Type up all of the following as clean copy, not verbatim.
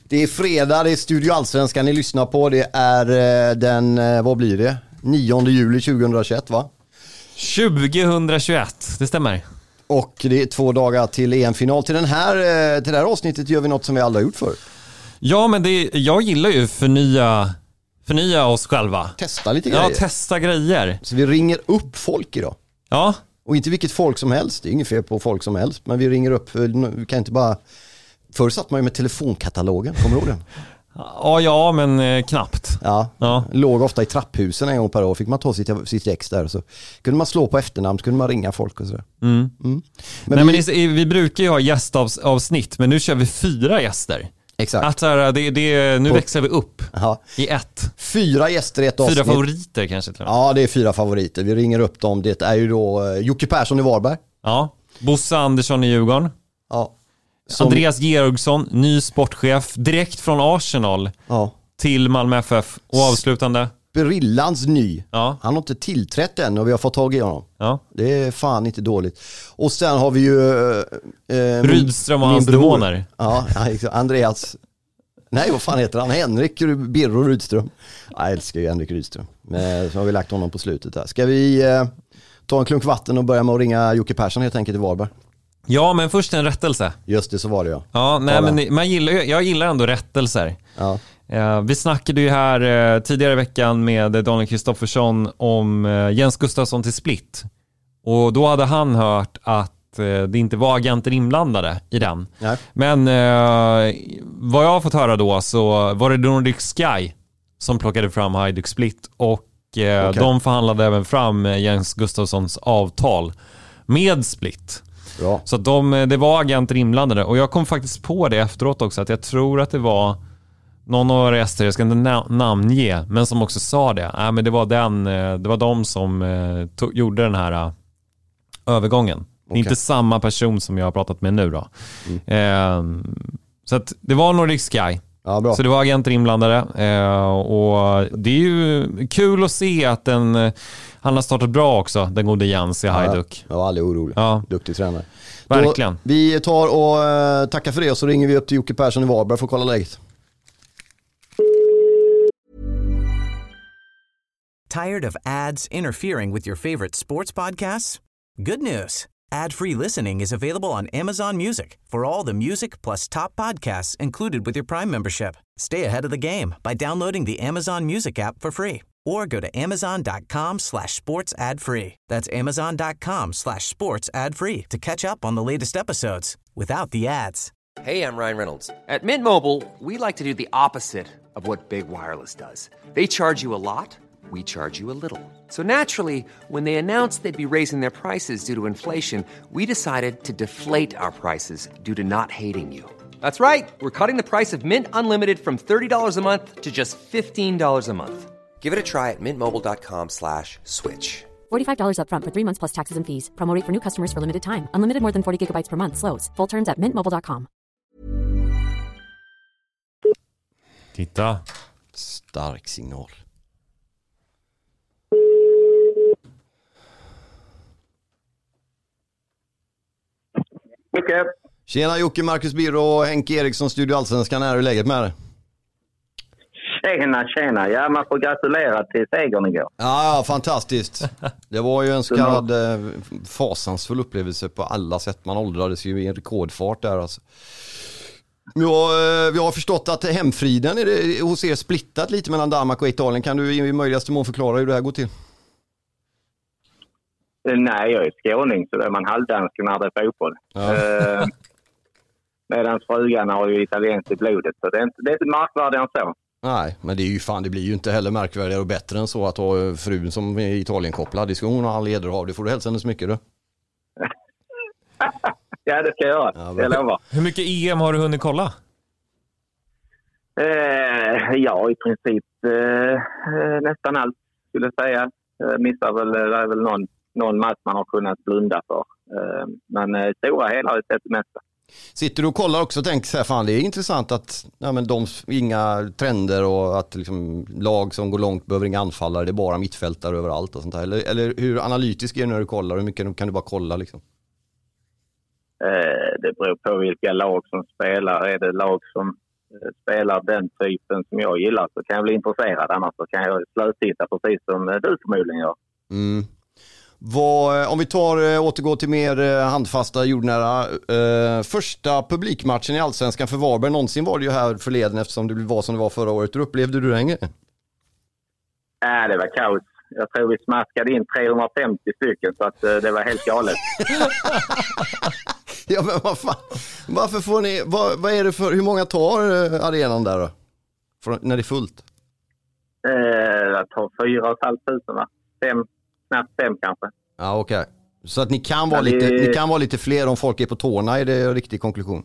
Det är fredag, det är Studio Allsvenskan ni lyssnar på. Det är den, vad blir det? 9 juli 2021 va? 2021, det stämmer. Och det är 2 dagar till EM-final. Till det här avsnittet gör vi något som vi aldrig har gjort förr. Ja, men jag gillar ju förnya oss själva. Testa lite grejer. Ja, testa grejer. Så vi ringer upp folk idag. Ja. Och inte vilket folk som helst, det är inget fel på folk som helst. Men vi ringer upp, vi kan inte bara... Förr satt man ju med telefonkatalogen, kommer du ihåg den? Ja, men knappt. Ja, låg ofta i trapphusen en gång per år. Fick man ta sitt ex där och så kunde man slå på efternamn, så kunde man ringa folk och sådär. Men vi brukar ju ha gästavsnitt, men nu kör vi 4 gäster. Exakt. Nu växlar vi upp i ett. 4 gäster i ett avsnitt. 4 favoriter kanske till och med. Ja, det är 4 favoriter. Vi ringer upp dem. Det är ju då Jocke Persson i Varberg. Ja, Bosse Andersson i Djurgården. Ja. Andreas Georgsson, ny sportchef, direkt från Arsenal till Malmö FF och avslutande. Brillans ny. Ja. Han har inte tillträtt än och vi har fått tag i honom. Ja. Det är fan inte dåligt. Och sen har vi ju... Rydström och hans demoner. Ja, Andreas... Nej, vad fan heter han? Henrik Birro Rydström. Jag älskar ju Henrik Rydström. Men så har vi lagt honom på slutet här. Ska vi ta en klunk vatten och börja med att ringa Jocke Persson helt enkelt i Varberg? Ja, men först en rättelse. Just det, så var det ja. Ja, nej, men jag gillar ändå rättelser. Ja. Vi snackade ju här tidigare i veckan med Daniel Kristoffersson om Jens Gustafsson till Split. Och då hade han hört att det inte var agenter inblandade i den. Nej. Men vad jag har fått höra då så var det Nordic Sky som plockade fram Hajduk Split och de förhandlade även fram Jens Gustafssons avtal med Split. Bra. Så att det var agenter inblandade. Och jag kom faktiskt på det efteråt också, att jag tror att det var någon av rester, jag ska inte namnge, men som också sa det. Men det var de som gjorde den här övergången. Det är inte samma person som jag har pratat med nu då. Så att det var Nordic Sky. Ja, bra. Så det var agenter inblandade. Och det är ju kul att se att han har startat bra också, den gode Jens i Hajduk. Jag var aldrig orolig. Ja. Duktig tränare. Verkligen. Då, vi tar och tackar för det och så ringer vi upp till Jocke Persson i Varberg för att kolla läget. Tired of ads interfering with your favorite sports podcasts? Good news. Ad-free listening is available on Amazon Music for all the music plus top podcasts included with your Prime membership. Stay ahead of the game by downloading the Amazon Music app for free or go to amazon.com/sports ad free. That's amazon.com/sports ad free to catch up on the latest episodes without the ads. Hey, I'm Ryan Reynolds. At Mint Mobile, we like to do the opposite of what Big Wireless does. They charge you a lot. We charge you a little. So naturally, when they announced they'd be raising their prices due to inflation, we decided to deflate our prices due to not hating you. That's right. We're cutting the price of Mint Unlimited from $30 a month to just $15 a month. Give it a try at mintmobile.com/switch. $45 up front for 3 months plus taxes and fees. Promo rate for new customers for limited time. Unlimited more than 40 gigabytes per month. Slows full terms at mintmobile.com. Titta. Stark signal. Mycket. Tjena Jocke, Marcus Birro och Henke Eriksson, Studio Allsvenskan. Är du läget med det? Tjena. Ja, man får gratulera till segern igår. Ja, fantastiskt. Det var ju en så kallad fasansfull upplevelse på alla sätt. Man åldrades ju i en rekordfart där alltså. Vi har förstått att hemfriden hos er splittat lite mellan Danmark och Italien. Kan du i möjligaste mån förklara hur det här går till? Nej, jag är skåning så då är man halvdansk när det är fotboll. Ja. Medan frugan har ju italienskt i blodet. Så det är inte märkvärdigare än så. Nej, men det blir ju inte heller märkvärdigare och bättre än så att ha frun som är Italien-kopplad. Det ska hon ha all heder av. Det får du hälsa henne så mycket då. Ja, det ska jag göra. Ja, jag lovar. Hur mycket EM har du hunnit kolla? Ja, i princip nästan allt skulle jag säga. Missar väl, det är väl någon match man har kunnat blunda för. Men stora hela har jag sett det mesta. Sitter du och kollar också och tänker så här, fan det är intressant att inga trender och att liksom, lag som går långt behöver inga anfallare, det är bara mittfältare överallt och sånt där. Eller hur analytisk är du när du kollar? Hur mycket kan du bara kolla liksom? Det beror på vilka lag som spelar. Är det lag som spelar den typen som jag gillar så kan jag bli intresserad. Annars så kan jag sluttitta precis som du förmodligen gör. Mm. Om vi återgår till mer handfasta, jordnära. Första publikmatchen i Allsvenskan för Varberg någonsin var det ju här förleden eftersom det var som det var förra året. Hur upplevde du det? Det var kaos. Jag tror vi smaskade in 350 stycken så att det var helt galet. Ja, men vad fan? Varför får ni, vad är det för, hur många tar arenan där då? När det är fullt? Jag tar 4 500 va? 5, knappt 5 kanske. Ja, okej. Så att ni kan vara lite fler om folk är på tårna, är det en riktig konklusion?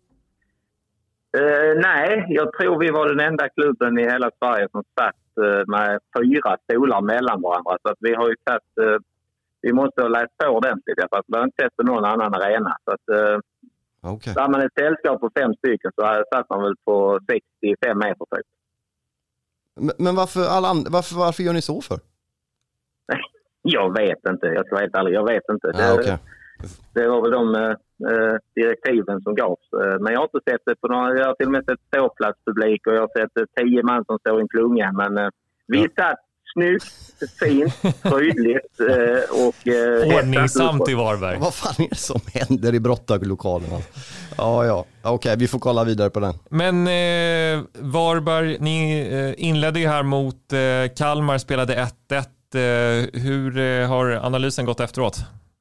Nej, jag tror vi var den enda klubben i hela Sverige som satt med 4 stolar mellan varandra. Så att vi har ju satt, vi måste ha läst på ordentligt för att vi har inte sett på någon annan arena. Så att okay. Där man ett sällskap på 5 stycken så satt man väl på 65 meter typ. Men varför gör ni så för? Jag vet inte, jag ska vara helt ärlig, jag vet inte. Det var väl de direktiven som gavs. Men jag har inte sett det på någon, jag har till och med sett ståplatspublik och jag har sett 10 man som står i en klunga. Men vi satt snyggt, fint, prydligt och ordningsamt i Varberg. Vad fan är det som händer i brottarlokalerna? Ja. Okej, vi får kolla vidare på den. Men Varberg, ni inledde ju här mot Kalmar, spelade 1-1. Hur har analysen gått efteråt?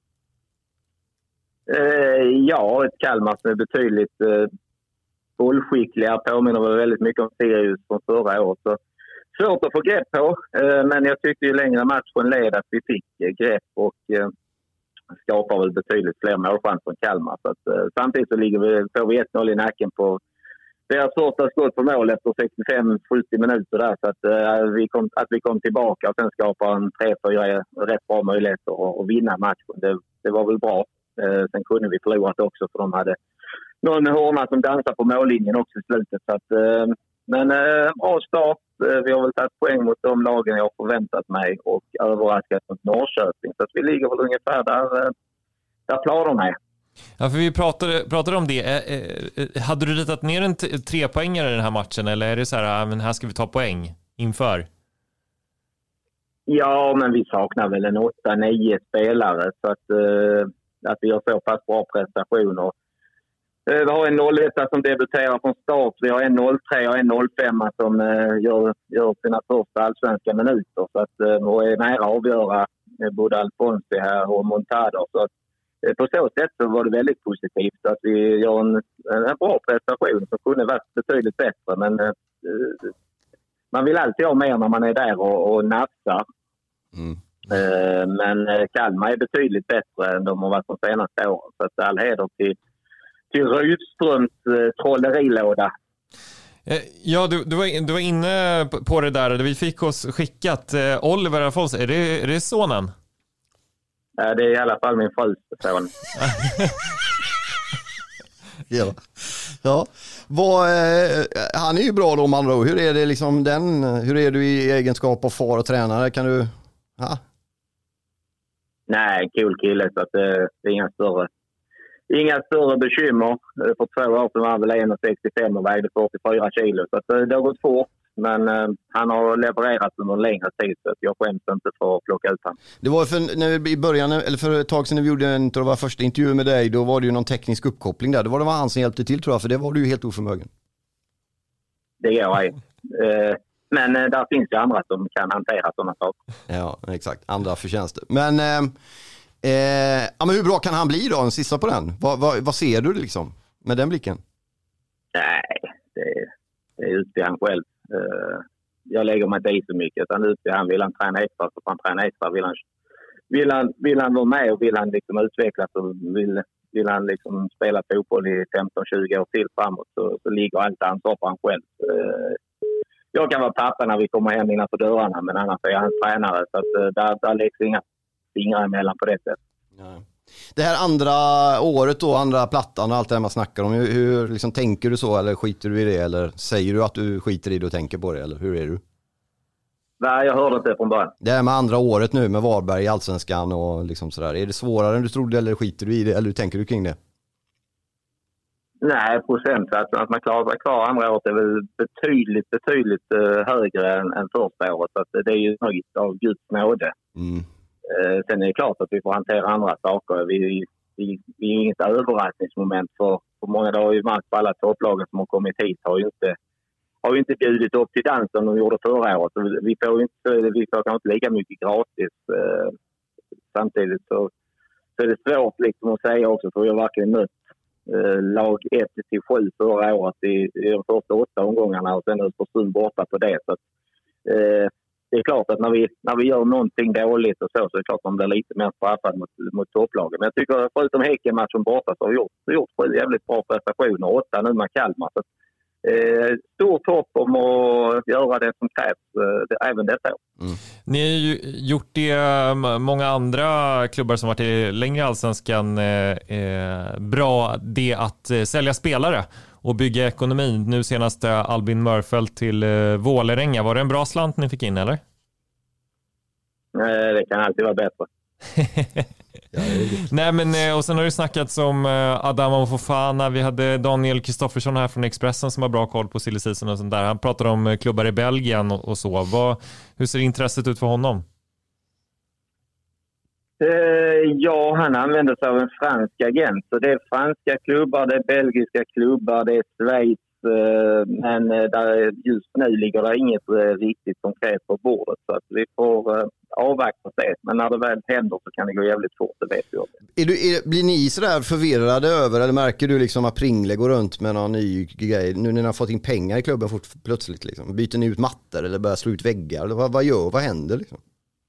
Ett Kalmar som är betydligt bollskickliga, påminner väldigt mycket om Sirius från förra året. Så svårt att få grepp på, men jag tyckte ju längre matchen led att vi fick grepp och skapar väl betydligt fler målchanser än Kalmar. Så att, samtidigt så får vi 1-0 i nacken på deras första skott på mål efter 65-70 minuter där. Så att vi kom tillbaka och sen skapade en 3-4 rätt bra möjligheter att vinna matchen. Det var väl bra. Sen kunde vi förlorat också för de hade någon hörna som dansade på mållinjen också i slutet. Så att, men bra start. Vi har väl tagit poäng mot de lagen jag har förväntat mig och överraskat mot Norrköping. Så att vi ligger väl ungefär där planerna är. Ja, för vi pratade om det. Hade du ritat ner en 3-poängare i den här matchen eller är det så här, men här ska vi ta poäng inför? Ja, men vi saknar väl en 8-9 spelare så att vi har så pass bra prestationer. Vi har en 0-1 som debuterar från start. Vi har en 0-3 och en 0-5 som gör sina första allsvenska minuter. Så att och är nära att avgöra både Alfonsi här och Montado. Så att, på så sätt så var det väldigt positivt att vi gör en bra prestation som kunde varit betydligt bättre. Men man vill alltid ha mer när man är där och nafsar. Mm. Men Kalmar är betydligt bättre än de har varit de senaste åren. Så att all heder till Rydströms trollerilåda. Ja, du var inne på det där. Vi fick oss skickat. Oliver Alfons, är det sonen? Ja, det är i alla fall min frus son. Ja. Han är ju bra då, man då. Hur är det liksom hur är du i egenskap av far och tränare? Kan du... Ha? Nej, cool kille så att det är inga större bekymmer. För 2 år sedan var han väl 1,65 och vägde 44 kilo. Så att det har gått fort. Men han har levererat under en längre tid så att jag skäms inte för att plocka ut honom. Det var för ett tag sedan när vi gjorde en första intervju med dig, då var det ju någon teknisk uppkoppling där. Det var han som hjälpte till tror jag, för det var du ju helt oförmögen. Det går jag. Men där finns ju andra som kan hantera sådana saker. Ja, exakt. Andra förtjänster. Men hur bra kan han bli då? En sista på den. Vad ser du liksom med den blicken? Nej, det är ut till han själv. Jag lägger mig inte i så mycket. Utan ut till han vill han träna extra så får han träna extra. Vill han vara med och vill han liksom utvecklas och vill han liksom spela fotboll i 15-20 år till framåt så ligger allt ansvar på han själv. Jag kan vara pappa när vi kommer hem innanför dörrarna men annars är han tränare så att där läggs inga fingrar emellan på det sättet. Ja. Det här andra året då, andra plattan och allt det här man snackar om, hur liksom, tänker du så eller skiter du i det eller säger du att du skiter i det och tänker på det eller hur är du? Nej, jag hörde inte från början. Det här med andra året nu med Varberg i Allsvenskan och liksom sådär, är det svårare än du trodde eller skiter du i det eller hur tänker du kring det? Nej, procentsatsen att man klarar sig kvar andra året är väl betydligt högre än första året. Så att det är ju nöjt av Guds nåde. Sen är det klart att vi får hantera andra saker. Vi är inget överraskningsmoment för många. Det har ju märkt på alla topplagen som har kommit hit har ju inte bjudit upp till dansen som de gjorde förra året. Vi får kanske inte lika mycket gratis. Samtidigt så är det svårt liksom att säga också, för vi har verkligen mött lag 1-7 förra året i de första 8 omgångarna och sen Östersund borta på det. Så att, det är klart att när vi gör någonting dåligt och så är det klart att man blir lite mer straffad mot topplagen. Men jag tycker förutom Häcken-matchen borta så har vi gjort 7 jävligt bra prestationer. 8 nu med Kalmar. Så stort hopp om att göra det som krävs även detta år. Ni har ju gjort det, många andra klubbar som varit i längre allsvenskan, bra det att sälja spelare och bygga ekonomin. Nu senast Albin Mörfelt till Vålerenga. Var det en bra slant ni fick in, eller? Det kan alltid vara bättre. Nej, men och sen har det snackats om Adama Fofana. Vi hade Daniel Kristoffersson här från Expressen som har bra koll på silly season och sånt där. Han pratade om klubbar i Belgien och så. Hur ser intresset ut för honom? Ja, han använder sig av en fransk agent. Så det är franska klubbar, det är belgiska klubbar, det är Schweiz. Men där just nu ligger det inget riktigt konkret på bordet. Så att vi får avvakta det. Men när det väl händer så kan det gå jävligt fort, det vet jag. Blir ni sådär förvirrade över, eller märker du liksom att Pringle går runt med någon ny grej? Nu när ni har fått in pengar i klubben plötsligt liksom. Byter ni ut mattor eller börjar slå ut väggar? Eller vad händer liksom?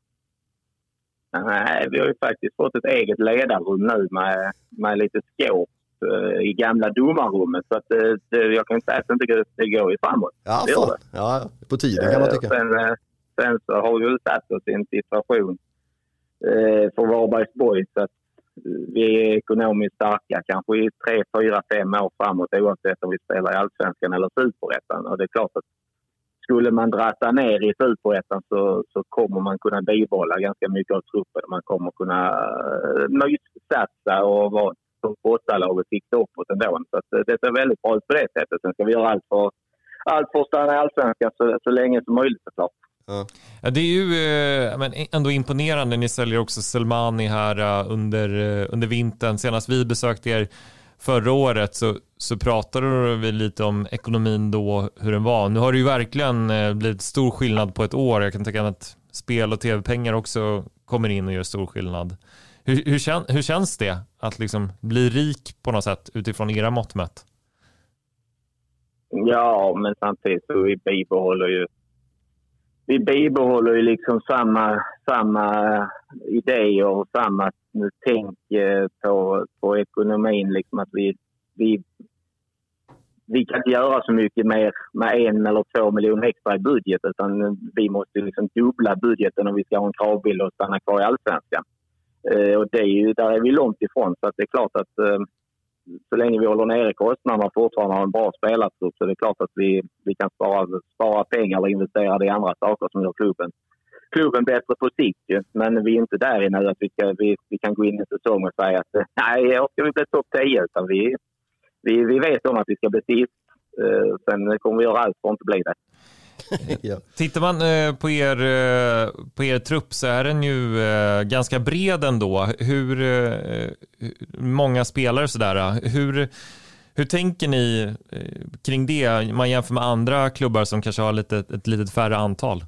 Nej, vi har ju faktiskt fått ett eget ledarrum nu med lite skåp i gamla domarrummet. Så att jag kan inte säga att det går ju framåt. Ja, på tiden kan man tycka. Sen så har vi ju satt oss i en situation för Varbergs Boys att vi är ekonomiskt starka kanske i 3, 4, 5 år framåt oavsett om vi spelar i Allsvenskan eller Superettan. Och det är klart att skulle man dratta ner i Superettan så kommer man kunna bibehålla ganska mycket av truppen. Man kommer kunna nöjsatsa och vara som 8-laget fick uppåt ändå. Så att det är väldigt bra på det sättet. Sen ska vi göra allt för att stanna i Allsvenskan så länge som möjligt såklart. Ja, det är ju men ändå imponerande. Ni säljer också Selmani här under vintern. Senast vi besökte er förra året så pratade vi lite om ekonomin då, hur den var. Nu har det ju verkligen blivit stor skillnad på ett år. Jag kan tänka mig att spel- och tv-pengar också kommer in och gör stor skillnad. Hur känns det att liksom bli rik på något sätt utifrån era mått mätt? Ja, men samtidigt så vi bibehåller ju liksom samma idéer och samma tänk på ekonomin. Liksom att vi kan inte göra så mycket mer med 1 eller 2 miljoner extra i budget, utan vi måste liksom dubbla budgeten om vi ska ha en kravbild och stanna kvar i Allsvenskan. Och där är vi långt ifrån, så att det är klart att så länge vi håller nere kostnaderna och fortfarande har en bra spelartrupp så det är klart att vi kan spara pengar eller investera i andra saker som gör klubben bättre på sikt. Men vi är inte där i nu att vi kan gå in i säsong och säga att nej, jag ska vi bli topp 10, utan vi vet om att vi ska bli sist. Sen kommer vi göra allt för att inte bli det. Ja. Tittar man på er trupp så är den ju ganska bred ändå. Hur många spelare sådär? Hur tänker ni kring det? Man jämför med andra klubbar som kanske har ett litet färre antal.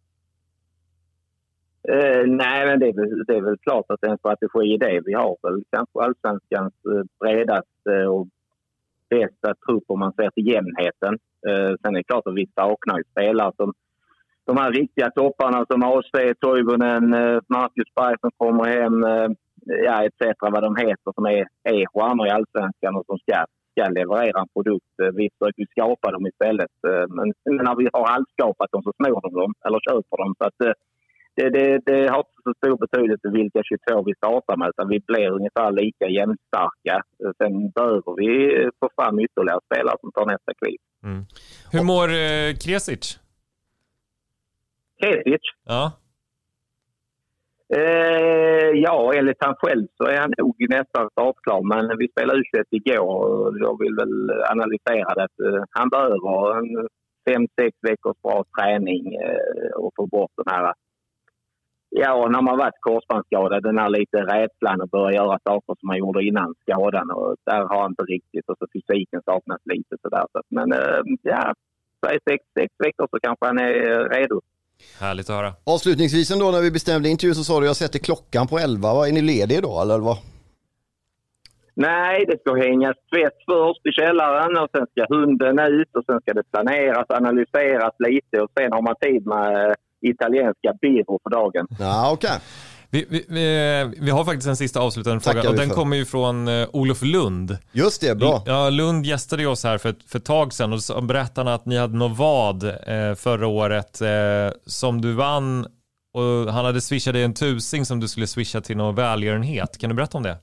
Nej, men det är väl klart att det är en strategi i det. Vi har väl kanske Allsvenskans bredaste och bästa trupp om man ser till jämnheten. Sen är det klart att vi saknar spelare som de här riktiga topparna som AC, Toivonen, Marcus Berg som kommer hem, etc. vad de heter, som är stjärnor i Allsvenskan och som ska leverera en produkt. Vi försöker skapa dem istället. Men när vi har allt skapat dem så snor de dem eller köper dem. Så att det har inte så stor betydelse vilka 22 vi startar med, utan vi blir ungefär lika jämnstarka. Sen behöver vi få fram ytterligare spelare som tar nästa kliv. Mm. Hur mår Kresic? Kresic? Ja. Ja, enligt han själv så är han nog nästan startklar. Men vi spelade U21 igår och jag vill väl analysera det. Han behöver en 5-6 veckors bra träning och få bort den här. Ja, när man varit korsbandsskadad, den här lite rädslan att börja göra saker som man gjorde innan skadan. Och där har han inte riktigt. Och så fysiken saknas lite sådär. Men ja, 6 veckor så kanske han är redo. Härligt att höra. Avslutningsvis då, när vi bestämde intervju så sa du jag sätter klockan på 11. Är ni lediga idag eller vad? Nej, det ska hängas tvätt först i källaren och sen ska hunden ut och sen ska det planeras, analyseras lite och sen har man tid med italienska birro för dagen. Ja, okej. Vi har faktiskt en sista avslutande fråga och den kommer ju från Olof Lund. Just det, bra. Ja, Lund gästade oss här för ett tag sedan och så berättade att ni hade något vad förra året som du vann och han hade swishat dig en 1000 som du skulle swisha till någon välgörenhet. Kan du berätta om det?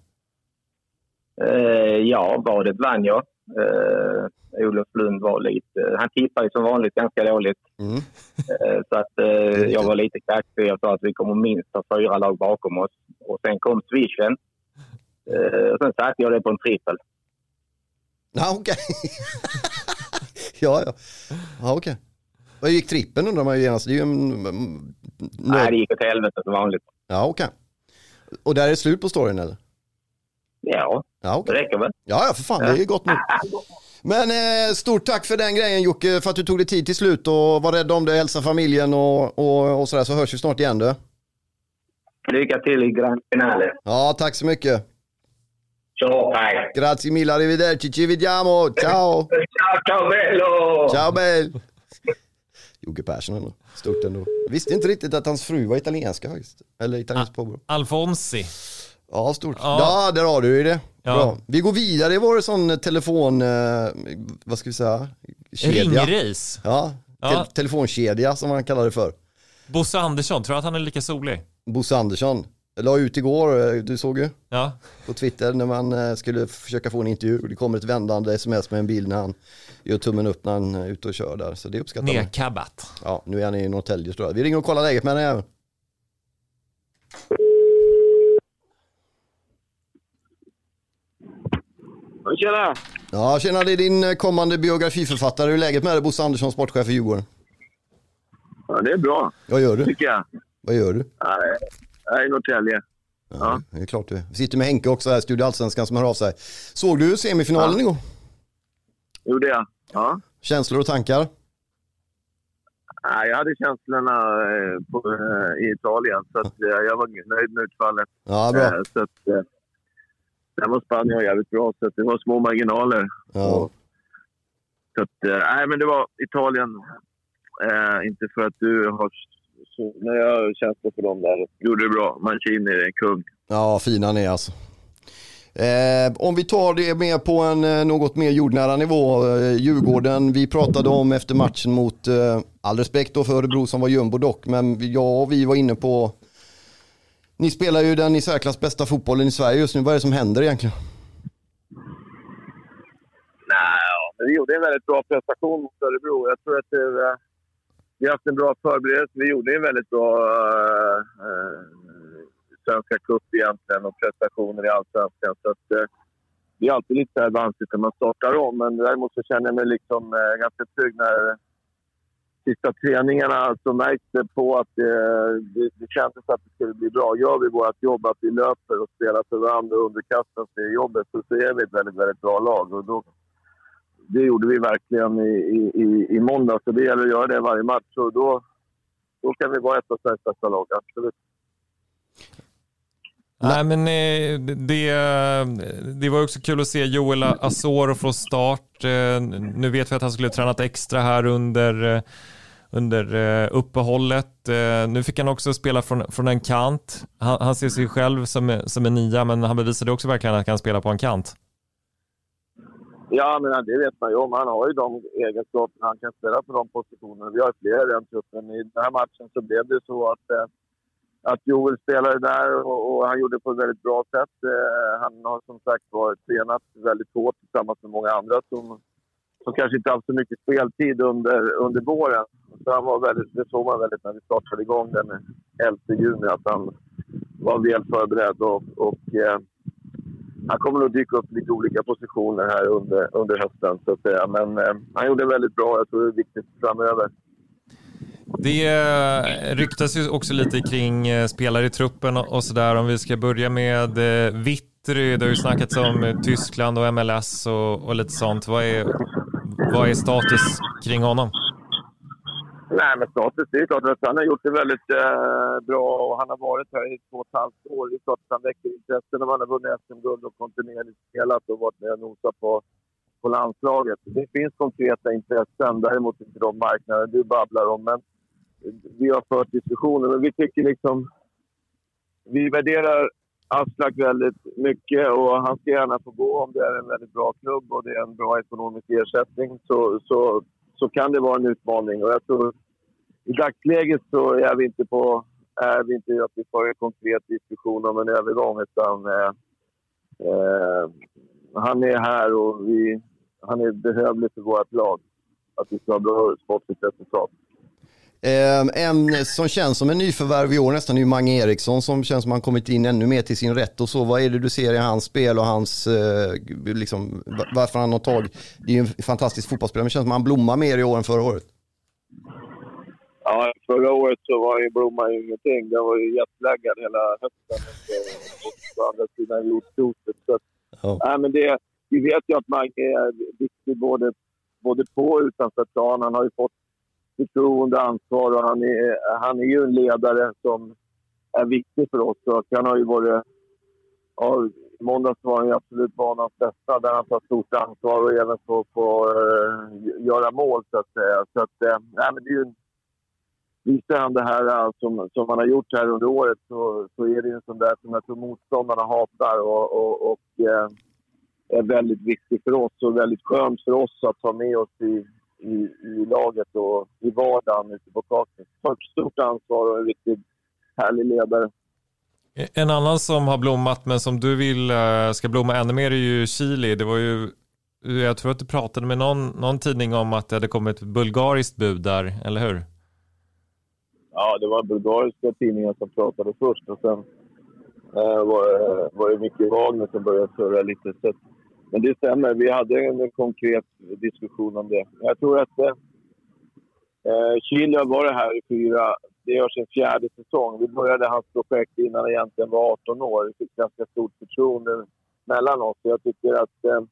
Ja, vadet vann jag. Olof Lund var lite... Han tippade som vanligt ganska dåligt. Så att jag var lite kaxig. Jag sa att vi kommer minst ha 4 lag bakom oss. Och sen kom swishen. Och sen satte jag det på en trippel. Ja, okej. Ja, okej. Vad gick trippen undrar man ju genast? Det är ju Nej, det gick åt helvete som vanligt. Ja, okej. Och där är det slut på storyn eller? Ja, okay. Det räcker väl. Ja, för fan, det är gott nog. Men stort tack för den grejen Jocke, för att du tog dig tid till slut och var rädd om dig, hälsa familjen och sådär, så hörs vi snart igen du. Lycka till i Grand Finale. Ja, tack så mycket. Ciao, hej. Grazie mille, arrivederci, ci vediamo, ciao. Ciao, bello. Ciao, bello. Jocke Persson ändå, stort ändå. Jag visste inte riktigt att hans fru var italienska faktiskt. Eller italiensk påbrå. Alfonsi. Ja, stort. Ja, där har du ju det. Ja. Bra. Vi går vidare i vår sån telefon, vad ska vi säga? Kedja. Ringrace. Ja, telefonkedja som man kallar det för. Bosse Andersson, tror att han är lika solig? Bosse Andersson. Jag la ut igår, du såg ju på Twitter när man skulle försöka få en intervju. Det kommer ett vändande sms med en bild när han gör tummen upp när han är ute och kör där. Så det uppskattar man. Nedkabbat. Ja, nu är han i Norrtälje tror jag. Vi ringer och kollar läget med den även. Tjena! Ja, tjena, det är din kommande biografiförfattare. Hur är läget med dig, Bosse Andersson, sportchef i Djurgården? Ja, det är bra. Vad gör du? Tycker jag. Vad gör du? Jag är i Norrtälje. Ja, det är klart du. Vi sitter med Henke också här, Studio Allsvenskan som hör av sig. Såg du semifinalen igår? Gjorde jag. Ja. Känslor och tankar? Nej, jag hade känslorna i Italien så att, jag var nöjd med utfallet. Ja, bra. Så att, det var Spanien jävligt bra så att det var små marginaler. Ja. Så att, nej men det var Italien. Inte för att du har... Så, när jag kände för dem där, gjorde det bra. Mancini är en kung. Ja, fina han är alltså. Om vi tar det med på en något mer jordnära nivå, Djurgården, vi pratade om efter matchen mot all respekt då för Örebro som var jumbo dock, men vi var inne på, ni spelar ju den i särklass bästa fotbollen i Sverige just nu, vad är det som händer egentligen? Nej, vi gjorde en väldigt bra prestation mot Örebro. Jag tror att vi har haft en bra förberedelse. Vi gjorde en väldigt bra svenska cup egentligen och prestationer i allsvenskan. Så att det är alltid lite vanskligt när man startar om. Men däremot så känner jag mig liksom ganska trygg när sista träningarna så märks det på att det kändes att det skulle bli bra. Gör vi vårt jobb, att vi löper och spelar för varandra och underkastar oss i jobbet, så är vi ett väldigt, väldigt bra lag. Och då, det gjorde vi verkligen i måndag, så det gäller att göra det varje match. Så då kan vi vara ett av Sveriges bästa lag, absolut. Nej, men det var också kul att se Joel Asoro från start. Nu vet vi att han skulle tränat extra här under uppehållet. Nu fick han också spela från en kant. Han ser sig själv som en nia, men han bevisade också verkligen att han kan spela på en kant. Ja, men det vet man ju om. Han har ju de egenskaperna. Han kan spela på de positionerna. Vi har fler i den truppen. I den här matchen så blev det så att Joel spelade där och han gjorde det på ett väldigt bra sätt. Han har som sagt varit tränat väldigt hårt tillsammans med många andra som kanske inte haft så mycket speltid under våren. Så han var väldigt, det såg man väldigt när vi startade igång den 11 juni att vara väl förberedd och han kommer nog dyka upp lite olika positioner här under hösten så att säga. Men han gjorde väldigt bra. Jag tror det är viktigt framöver. Det ryktas ju också lite kring spelare i truppen och sådär. Om vi ska börja med Vittry. Det har ju snackats om Tyskland och MLS och lite sånt. Vad är status kring honom? Nej, men status, det är klart att han har gjort det väldigt bra och han har varit här i 2,5 år. Det är klart att han väcker intresse när man har vunnit SM-guld och kontinuerligt spelat och varit med och nosat på landslaget. Det finns konkreta intressen, däremot inte de marknader du babblar om. Men vi har fört diskussioner, men vi tycker liksom... Vi värderar Aslak väldigt mycket och han ska gärna få gå om det är en väldigt bra klubb och det är en bra ekonomisk ersättning så kan det vara en utmaning. Och jag tror i dagsläget så är vi inte att vi får en konkret diskussion om en övergång utan han är här och han är behövlig för vårt lag att vi ska ha bra sportligt resultat. En som känns som en nyförvärv i år nästan är ju Mange Eriksson som känns som han kommit in ännu mer till sin rätt och så. Vad är det du ser i hans spel och hans liksom, varför han har tagit? Det är ju en fantastisk fotbollsspelare men det känns som han blommar mer i år än förra året. Ja, förra året så var ju blommar ju ingenting. Det var ju jättelaggad hela hösten och på andra sidan jordklotet. Så ja. Men vi vet ju att Mange är viktig både på och utanför plan. Han har ju fått förtroende ansvar och han är ju en ledare som är viktig för oss. Och han har ju varit, i måndags var han ju absolut banans bästa där han tar stort ansvar och även får göra mål så att säga. Så att, men det är ju visar han det här som han har gjort här under året så är det ju en sån där som jag tror motståndarna hatar och är väldigt viktig för oss och väldigt skönt för oss att ta med oss i laget och i vardagen ute på kaken. Stort ansvar och en riktigt härlig ledare. En annan som har blommat men som du vill ska blomma ännu mer är ju Chile. Det var ju, jag tror att du pratade med någon tidning om att det hade kommit ett bulgariskt bud där, eller hur? Ja, det var bulgariska tidningar som pratade först och sen var det Micke Wagner som började surra lite. Så, men det stämmer, vi hade en konkret diskussion om det. Jag tror att Chile har varit här det gör sin 4:e säsong. Vi började hans projekt innan han egentligen var 18 år. Vi fick ganska stort förtroende mellan oss. Jag tycker att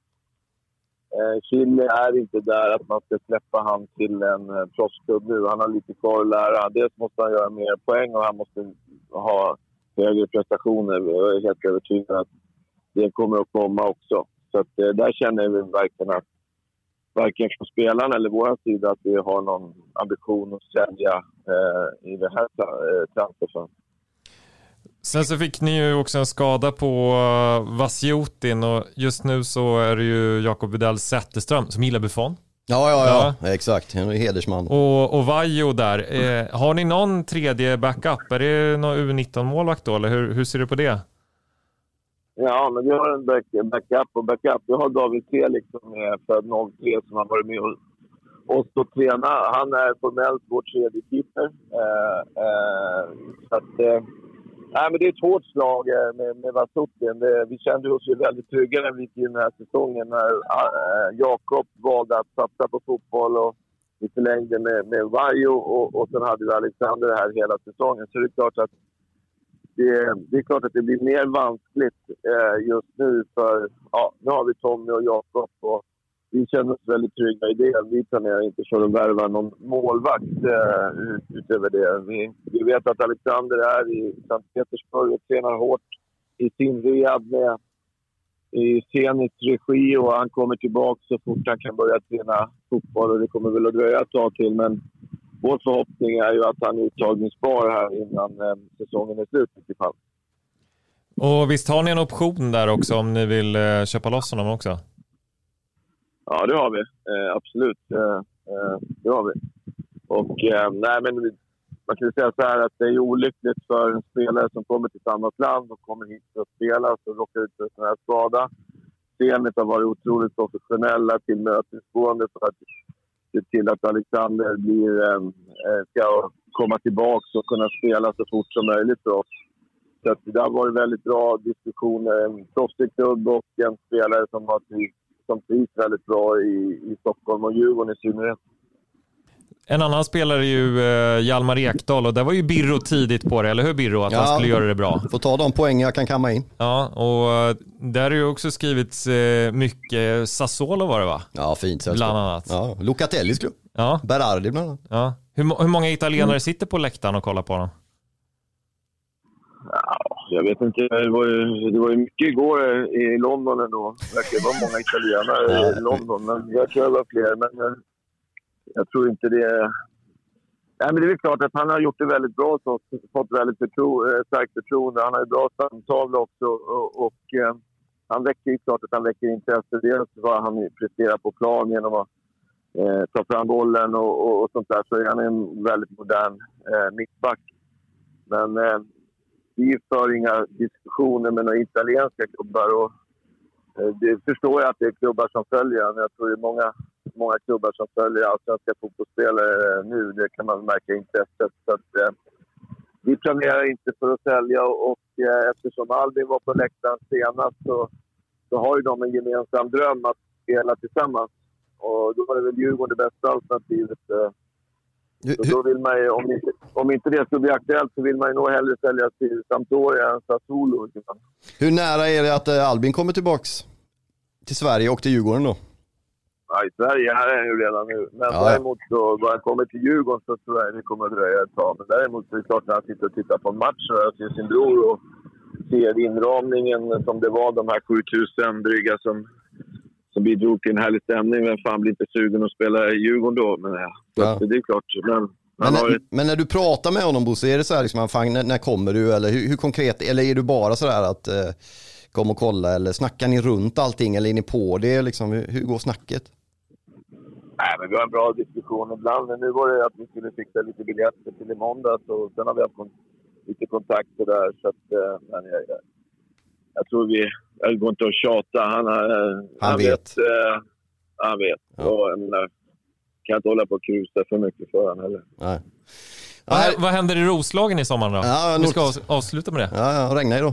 Chile är inte där att man ska släppa han till en proffsklubb nu. Han har lite kvar att lära. Dels måste han göra mer poäng och han måste ha högre prestationer. Jag är helt övertygad att det kommer att komma också. Så att, där känner vi verkligen att varken från spelarna eller vår sida att vi har någon ambition att sälja i det här transferfönstret. Sen så fick ni ju också en skada på Vasjutin och just nu så är det ju Jakob Widell Zetterström som gillar Buffon. Ja, exakt. Han är hedersman. Och Vajo där. Har ni någon tredje backup? Är det någon U19-målvakt då? Eller hur ser du på det? Ja, men vi har en backup och backup. Vi har David Felix som är född 03 som har varit med oss och träna. Han är formellt vår tredje keeper. Så att... Nej, men det är ett hårt slag med Vasjutin. Vi kände oss ju väldigt trygga när vi gick in den här säsongen när Jakob valde att satsa på fotboll och vi förlängde med Vajo och sen hade vi Alexander här hela säsongen. Så det är klart att det blir mer vanskligt just nu för nu har vi Tommy och Jakob och vi känner oss väldigt trygga i det. Vi planerar inte för att värva någon målvakt utöver det. Vi vet att Alexander är i Sankt Petersburg och tränar hårt i sin rehab i Zenits regi och han kommer tillbaka så fort han kan börja träna fotboll och det kommer väl att dröja ett tag till. Men vår förhoppning är ju att han är uttagningsbar här innan säsongen är slut i fall. Och visst har ni en option där också om ni vill köpa loss honom också? Ja, det har vi. Absolut. Det har vi. Och nej, men man kan säga så här att det är olyckligt för en spelare som kommer till ett annat land och kommer hit för att spela och råkar ut för en sån här skada. Systemet har varit otroligt professionella till mötesgående för att se till att Alexander ska komma tillbaka och kunna spela så fort som möjligt för oss. Så att det har varit väldigt bra diskussioner. En proffsig klubb och en spelare som trivs väldigt bra i Stockholm och Djurgården i synnerhet. En annan spelare är ju Hjalmar Ekdal, och där var ju Birro tidigt på det, eller hur Birro? Att han skulle göra det bra. Får ta de poäng jag kan kamma in. Ja, och där är ju också skrivits mycket Sassuolo var det, va? Ja, fint. Bland annat. Ja, Locatellis klubb. Ja. Berardi bland annat. Ja. Hur många italienare sitter på läktaren och kollar på dem? Ja, jag vet inte. Det var ju mycket igår i London ändå. Det var många italienare i London, men jag tror det var fler. Men jag tror inte det. Nej, men det är klart att han har gjort det väldigt bra, så fått väldigt starkt förtroende. Han har ju bra samtal också och han väcker ju klart att han väcker intresse. Dels vad han presterar på plan genom att ta fram bollen och sånt där. Så är han en väldigt modern mittback. Men vi för inga diskussioner med några italienska klubbar, och det förstår jag att det är klubbar som följer. Men jag tror det är många klubbar som följer allsvenska fotbollsspelare nu. Det kan man märka intresset. Så att, vi planerar inte för att sälja, och eftersom Albin var på läktaren senast så har ju de en gemensam dröm att spela tillsammans. Och då var det väl Djurgården det bästa alternativet. Så då vill man ju, om inte det skulle bli aktuellt, så vill man ju nog hellre sälja till Sampdoria än Sassuolo. Hur nära är det att Albin kommer tillbaks till Sverige och till Djurgården då? Ja, i Sverige här är han ju redan nu. Men däremot så, när han kommer till Djurgården, så tror jag det kommer att dröja ett tag. Men däremot så är det klart när han sitter och tittar på en match och ser sin bror och ser inramningen som det var, de här 7000 dryga som bidrog till en härlig stämning. Vem fan blir inte sugen att spela i Djurgården då? Men det är klart. Men när du pratar med honom, Bosse, är det så här liksom, fan, när kommer du? Eller hur konkret? Eller är du bara så där att kom och kolla? Eller snackar ni runt allting? Eller är ni på det? Liksom, hur går snacket? Nej, men vi har en bra diskussion ibland. Men nu var det att vi skulle fixa lite biljetter till i måndags. Och sen har vi haft lite kontakter där. Så att, men jag tror jag går inte att tjata. Han vet. Han vet. Ja. Och jag menar, kan inte hålla på och krusa för mycket för han heller. Nej. Vad händer i Roslagen i sommar då? Ja, vi ska avsluta med det. Ja, regnar ju då.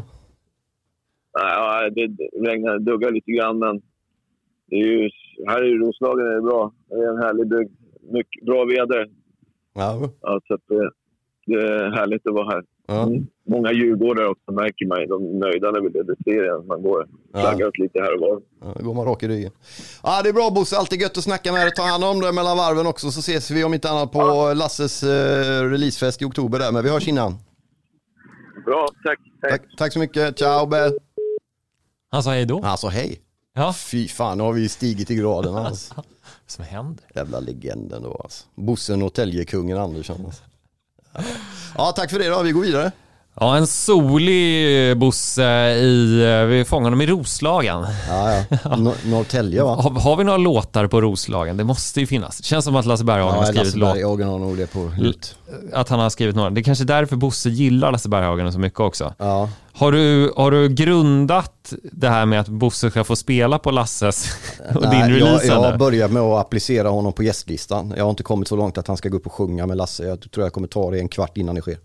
Ja, det regnar, duggar lite grann, men det är ju, här i Roslagen är det bra. Det är en härlig bygd. Mycket bra väder. Ja. Så att det är härligt att vara här. Ja. Många djurgårdare också, märker man. De är nöjda när det ser man går flaggat lite här och var. Ja, då går man rak i ryggen. Ja, det är bra, Bosse. Alltid gött att snacka med dig. Ta hand om det mellan varven också, så ses vi om inte annat på Lasses releasefest i oktober där. Men vi hörs innan. Bra, tack. Tack så mycket. Ciao, Bell. Han sa hej då. Alltså hej. Ja. Fy fan, nu har vi stigit i graden alltså. Vad som händer? Jävla legenden då alltså. Bossen och Täljekungen Andersson alltså. Ja, tack för det då. Vi går vidare. Ja, en solig Bosse vi fångar honom i Roslagen. Ja. Norrtälje, va? Har vi några låtar på Roslagen? Det måste ju finnas. Det känns som att Lasse Berghagen har skrivit låt. Berghagen har nog det på lut. Att han har skrivit några. Det är kanske därför Bosse gillar Lasse Berghagen så mycket också. Ja. Har du grundat det här med att Bosse ska få spela på Lasses och din release? Jag har börjat med att applicera honom på gästlistan. Jag har inte kommit så långt att han ska gå upp och sjunga med Lasse. Jag tror jag kommer ta det en kvart innan det sker.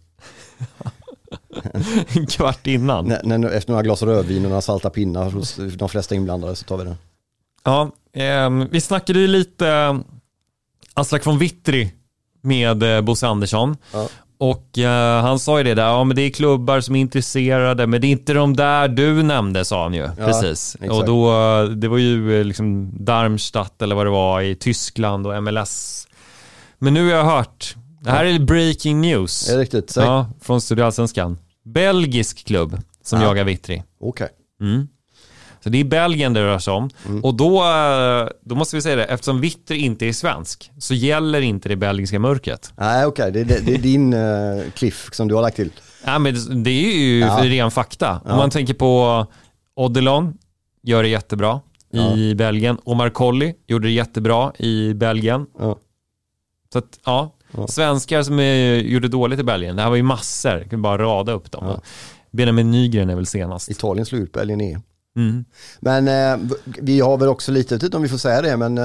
En kvart innan? Efter några glas rödvin och några salta pinnar hos de flesta inblandade, så tar vi den. Ja, vi snackade ju lite Aslak von Witry med Bosse Andersson. Ja. Och han sa ju det där, ja men det är klubbar som är intresserade, men det är inte de där du nämnde, sa han ju. Ja, precis. Exakt. Och då, det var ju liksom Darmstadt eller vad det var i Tyskland och MLS. Men nu har jag hört, det här är breaking news. Är det riktigt? Ja, från Studio Allsvenskan. Belgisk klubb som jagar Witry. Okej. Mm. Så det är Belgien det rör sig om. Och då måste vi säga det, eftersom Witry inte är svensk så gäller inte det belgiska mörkret. Nej, okej. Det är din cliff som du har lagt till. Ja, men det är ju för ren fakta. Om man tänker på Odilon, gör det jättebra i Belgien. Omar Colley gjorde det jättebra i Belgien. Ja. Så att, svenskar som gjorde dåligt i Belgien. Det här var ju massor. Jag kan bara rada upp dem. Benjamin Nygren är väl senast. Italien slår ut Belgien i. Men vi har väl också lite, jag vet inte om vi får säga det, men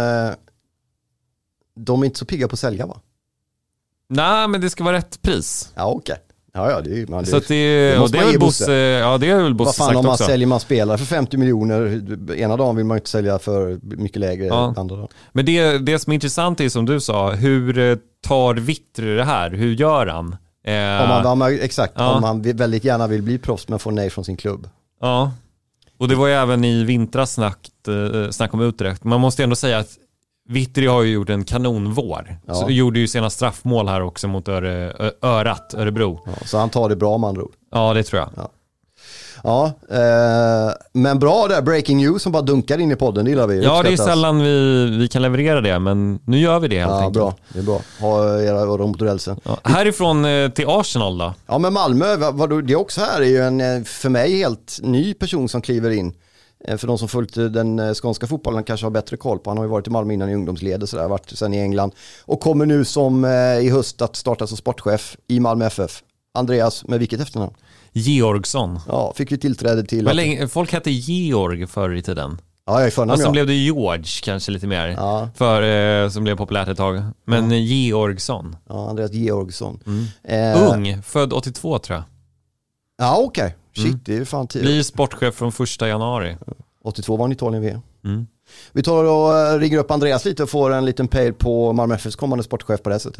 de är inte så pigga på att sälja, va? Nej, men det ska vara rätt pris. Ja, okej. Ja, det är man. Så att det måste är man ge väl Bosse. Ja, det är väl Bosse vad fan sagt om man också. säljer man spelare för 50 miljoner. Ena dagen vill man inte sälja för mycket lägre andra dagen. Men det som är intressant är som du sa, hur tar Witry det här? Hur gör han? Om man väldigt gärna vill bli proffs men får nej från sin klubb. Ja, och det var ju även i vintras snack om Utrecht. Man måste ändå säga att Witry har ju gjort en kanonvår. Ja. Så gjorde ju senast straffmål här också mot Örebro. Ja, så han tar det bra med andra ord. Ja, det tror jag. Ja, men bra där, breaking news som bara dunkar in i podden, det gillar vi. Ja, det är sällan vi kan leverera det, men nu gör vi det helt enkelt. Bra, det är bra. Ha era öron mot rälsen. Ja, härifrån till Arsenal då? Ja, men Malmö, det också här är ju en för mig helt ny person som kliver in. För de som följt den skånska fotbollen kanske har bättre koll på. Han har ju varit i Malmö innan i ungdomsledet, så där, varit sen i England. Och kommer nu som i höst att starta som sportchef i Malmö FF. Andreas, med vilket efternamn? Georgsson. Ja, fick vi tillträde till. Men folk hette Georg förr i tiden. Ja, jag är förnamn. Och sen blev det George kanske lite mer. Ja. Som blev populärt ett tag. Men Georgsson. Ja, Andreas Georgsson. Ung, född 82 tror jag. Ja, okej. Shit, det är fan 10. Blir sportchef från 1 januari. 82 var han i Italien VM. Vi tar och ringer upp Andreas lite och får en liten pejl på Malmö FFs kommande sportchef på det här sättet.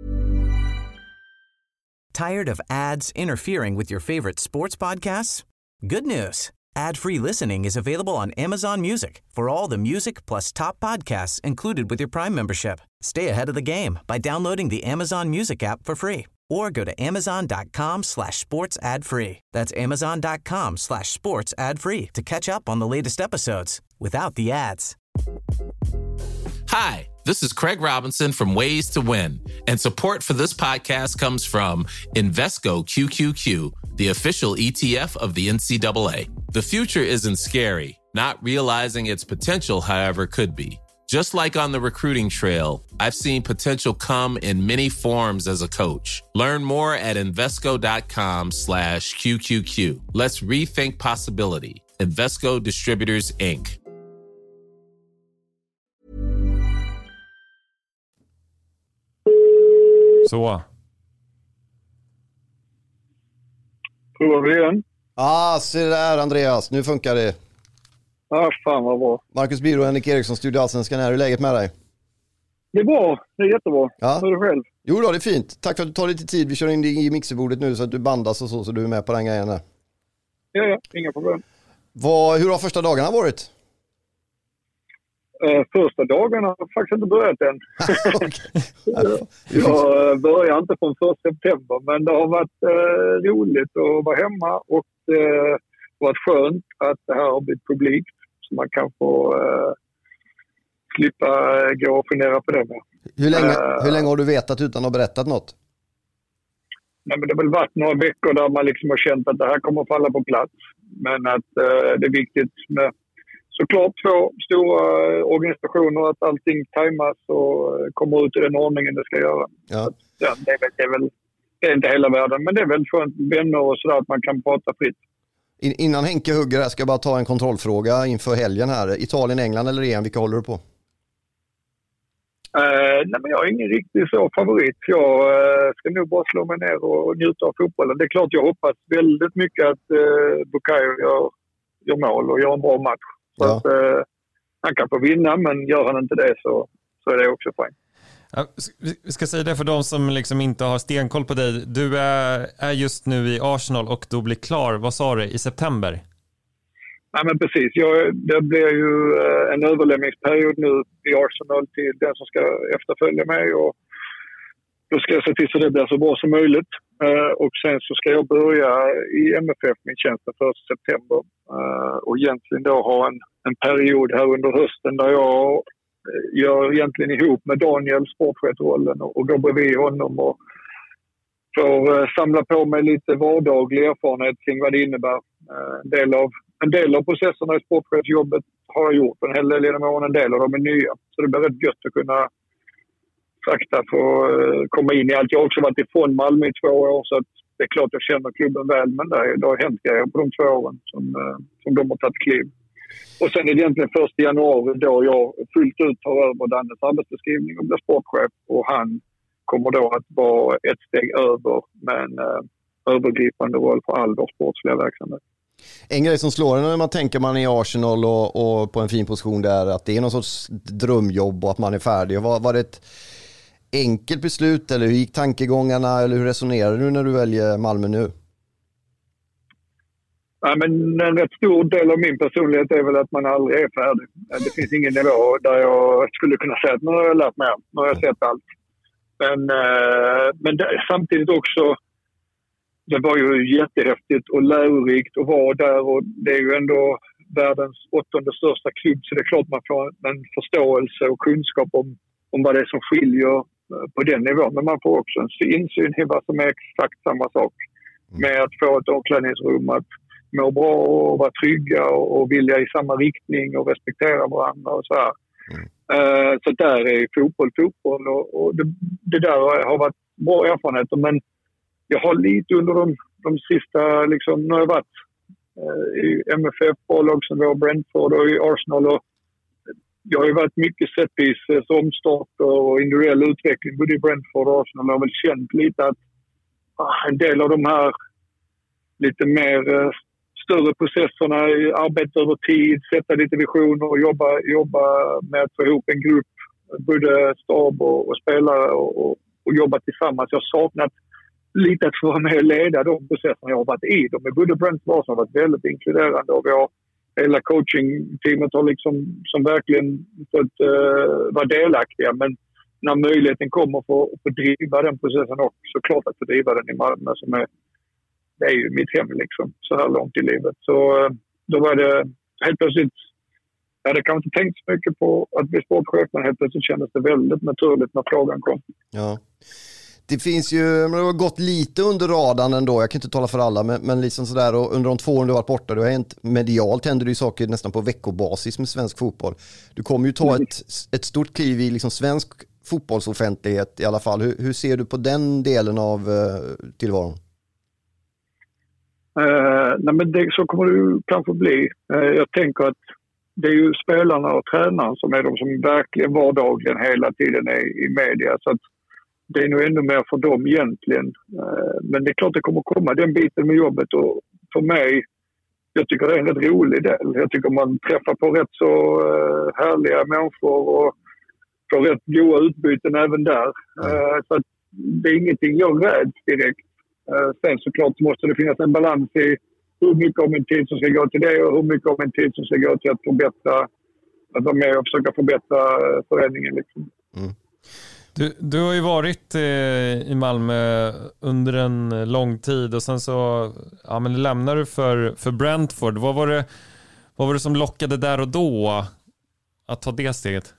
Tired of ads interfering with your favorite sports podcasts? Good news. Ad-free listening is available on Amazon Music for all the music plus top podcasts included with your Prime membership. Stay ahead of the game by downloading the Amazon Music app for free or go to amazon.com/sports ad free. That's amazon.com/sports ad free to catch up on the latest episodes without the ads. Hi, this is Craig Robinson from Ways to Win, and support for this podcast comes from Invesco QQQ, the official ETF of the NCAA. The future isn't scary. Not realizing its potential, however, could be. Just like on the recruiting trail, I've seen potential come in many forms as a coach. Learn more at Invesco.com/QQQ. Let's rethink possibility. Invesco Distributors, Inc. Så. Provar vi igen? Se där Andreas, nu funkar det. Fan vad bra. Marcus Biro och Henrik Eriksson, Studio Allsvenskan här. Hur är läget med dig? Det är bra, det är jättebra. Ja. Hur är det själv? Jo då, det är fint. Tack för att du tar lite tid. Vi kör in i mixerbordet nu så att du bandas och så du är med på den grejen där. Ja, inga problem. Hur har första dagarna varit? Första dagarna har faktiskt inte börjat än. Jag börjar inte från 1 september, men det har varit roligt att vara hemma och det har varit skönt att det här har blivit publikt så man kan få slippa gå och fundera på det med. Hur länge har du vetat utan att ha berättat något? Nej, men det har väl varit några veckor där man liksom har känt att det här kommer att falla på plats, men att det är viktigt med såklart 2 stora organisationer, att allting tajmas och kommer ut i den ordningen det ska göra. Ja. Det är inte hela världen, men det är väl skönt vänner och sådär att man kan prata fritt. Innan Henke hugger här ska jag bara ta en kontrollfråga inför helgen här. Italien, England eller EM, vilka håller du på? Nej, men jag är ingen riktig så favorit. Jag ska nog bara slå mig ner och njuta av fotbollen. Det är klart jag hoppas väldigt mycket att Bukayo gör mål och gör en bra match. Så att, han kan få vinna, men gör han inte det så är det också fint. Ja, vi ska säga det för de som liksom inte har stenkoll på dig. Du är just nu i Arsenal och då blir klar, vad sa du, i september? Nej, men precis. Det blir ju en överlämningsperiod nu i Arsenal till den som ska efterfölja mig. Och då ska jag se till så det blir så bra som möjligt. Och sen så ska jag börja i MFF, min tjänst, den 1 september. Och egentligen då ha en period här under hösten där jag gör egentligen ihop med Daniel sportchefrollen och går bredvid honom och får samla på mig lite vardaglig erfarenhet kring vad det innebär. En del av processerna i sportchefsjobbet har jag gjort en hel del genom åren, en del av dem är nya. Så det blir rätt gött att kunna sakta få komma in i allt. Jag har också varit ifrån Malmö i 2 år så att det är klart jag känner klubben väl, men det har hänt grejer på de 2 åren som de har tagit kliv. Och sen är det egentligen 1 januari då jag fullt ut tar över Dannes arbetsbeskrivning och blir sportchef och han kommer då att vara ett steg över. Men övergripande roll för all vår sportsliga verksamhet. En grej som slår en när man tänker man är i Arsenal och på en fin position där, att det är någon sorts drömjobb och att man är färdig. Var det ett enkelt beslut eller hur gick tankegångarna eller hur resonerar du när du väljer Malmö nu? Ja, men en rätt stor del av min personlighet är väl att man aldrig är färdig. Det finns ingen nivå där jag skulle kunna säga att nu har jag lärt mig allt, nu har jag sett allt. Men samtidigt också, det var ju jättehäftigt och lärorikt att vara där, och det är ju ändå världens 8:e största klubb, så det är klart man får en förståelse och kunskap om vad det är som skiljer på den nivån. Men man får också en insyn i vad som är exakt samma sak med att få ett omklädningsrum, att må bra och vara trygga och vilja i samma riktning och respektera varandra och så här. Så där är fotboll och det där har varit bra erfarenheter, men jag har lite under de sista, liksom, när jag varit i MFF och Luxemburg, Brentford och i Arsenal, och jag har ju varit mycket setpieces, omstarter och individuell utveckling både i Brentford och Arsenal. Jag har väl känt lite att en del av de här lite mer större processerna, arbeta över tid, sätta lite visioner och jobba med att få ihop en grupp, både stab och spelare och jobba tillsammans. Jag har saknat lite att få vara med och leda de processerna jag har varit i. De är både Brentford och Arsenal har varit väldigt inkluderande, och vi har hela coachingteamet har liksom som verkligen fått vara delaktiga, men när möjligheten kommer för att driva den processen också, så klart att få driva den i Malmö som det är ju mitt hem liksom, så här långt i livet. Så då var det helt plötsligt, jag hade kanske inte tänkt så mycket på att bli sportchef, men helt plötsligt kändes det väldigt naturligt när frågan kom. Ja. Det finns ju, det har gått lite under radarn ändå, jag kan inte tala för alla, men liksom sådär, och under de 2 år du har varit borta, det har hänt medialt, händer det ju saker nästan på veckobasis med svensk fotboll. Du kommer ju ta ett stort kliv i liksom svensk fotbollsoffentlighet i alla fall. Hur ser du på den delen av tillvaron? Nej, men så kommer det ju kanske bli. Jag tänker att det är ju spelarna och tränarna som är de som verkligen vardagligen hela tiden är i media, så att det är nog ännu mer för dem egentligen. Men det är klart det kommer komma den biten med jobbet, och för mig, jag tycker det är en rätt rolig del. Jag tycker man träffar på rätt så härliga människor och får rätt goda utbyten även där. Så att det är ingenting jag räds direkt. Sen såklart måste det finnas en balans i hur mycket av min tid som ska gå till det och hur mycket av min tid som ska gå till att förbättra, att vara med och försöka förbättra föreningen liksom. Du har ju varit i Malmö under en lång tid, och sen så men lämnar du för Brentford. Vad var det som lockade där och då att ta det steget?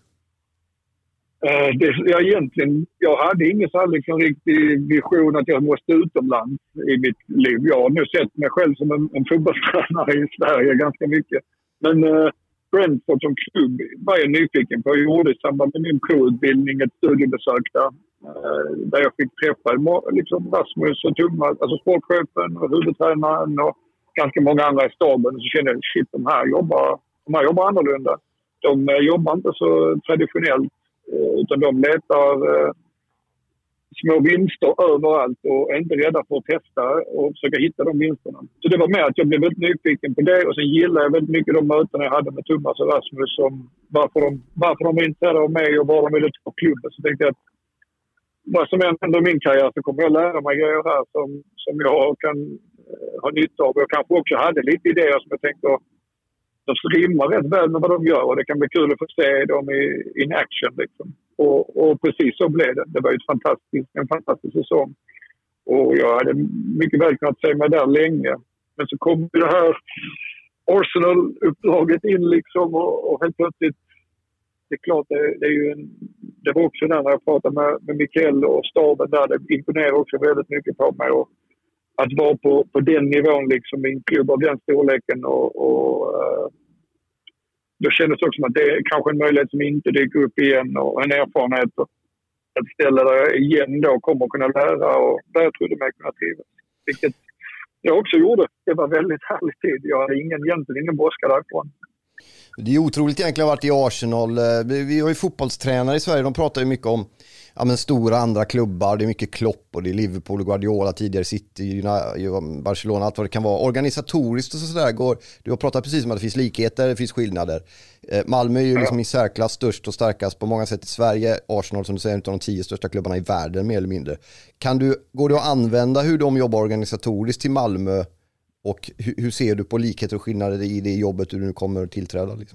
Jag hade ingen så liksom riktig vision att jag måste utomlands i mitt liv. Jag har nu sett mig själv som en fotbollstränare i Sverige ganska mycket. Men Brentford som klubb var jag nyfiken på. Jag gjorde i samband med min provutbildning ett studiebesök där jag fick träffa liksom Rasmus och Thomas, alltså sportchefen och huvudtränaren och ganska många andra i staben. Så kände jag, shit, de här jobbar annorlunda. De jobbar inte så traditionellt, utan de letar små vinster överallt och är inte rädda för att testa och försöka hitta de vinsterna. Så det var med att jag blev väldigt nyfiken på det, och sen gillade jag väldigt mycket de möten jag hade med Thomas och Rasmus om varför de var intresserade av mig och vad de ville ta klubben. Så tänkte jag att vad som händer i min karriär så kommer jag lära mig grejer här som jag kan ha nytta av. Jag kanske också hade lite idéer som jag tänkte de rimmar rätt väl med vad de gör, och det kan bli kul att få se dem in action liksom. Och precis så blev det. Det var ju en fantastisk säsong. Och jag hade mycket väl kunnat se mig där länge. Men så kom det här Arsenal-uppdraget in liksom, och helt plötsligt, det är klart, det var också där när jag pratade med Mikael och staben där, det imponerade också väldigt mycket på mig. Och att vara på den nivån liksom, i en klubb av den storleken, och då kändes det också som att det är kanske en möjlighet som inte dyker upp igen, och en erfarenhet att ställa där igen då kommer att kunna lära, och där jag trodde mig kunna trivas. Vilket jag också gjorde. Det var väldigt härlig tid. Jag hade egentligen ingen brådska därifrån. Det är otroligt egentligen att ha varit i Arsenal. Vi har ju fotbollstränare i Sverige, de pratar ju mycket om stora andra klubbar. Det är mycket Klopp och det är Liverpool och Guardiola, tidigare City, Barcelona, allt vad det kan vara. Organisatoriskt och sådär går, du har pratat precis om att det finns likheter, det finns skillnader. Malmö är ju liksom i särklass störst och starkast på många sätt i Sverige. Arsenal, som du säger, är en av de 10 största klubbarna i världen mer eller mindre. Går det att använda hur de jobbar organisatoriskt till Malmö, och hur ser du på likheter och skillnader i det jobbet du nu kommer att tillträda liksom?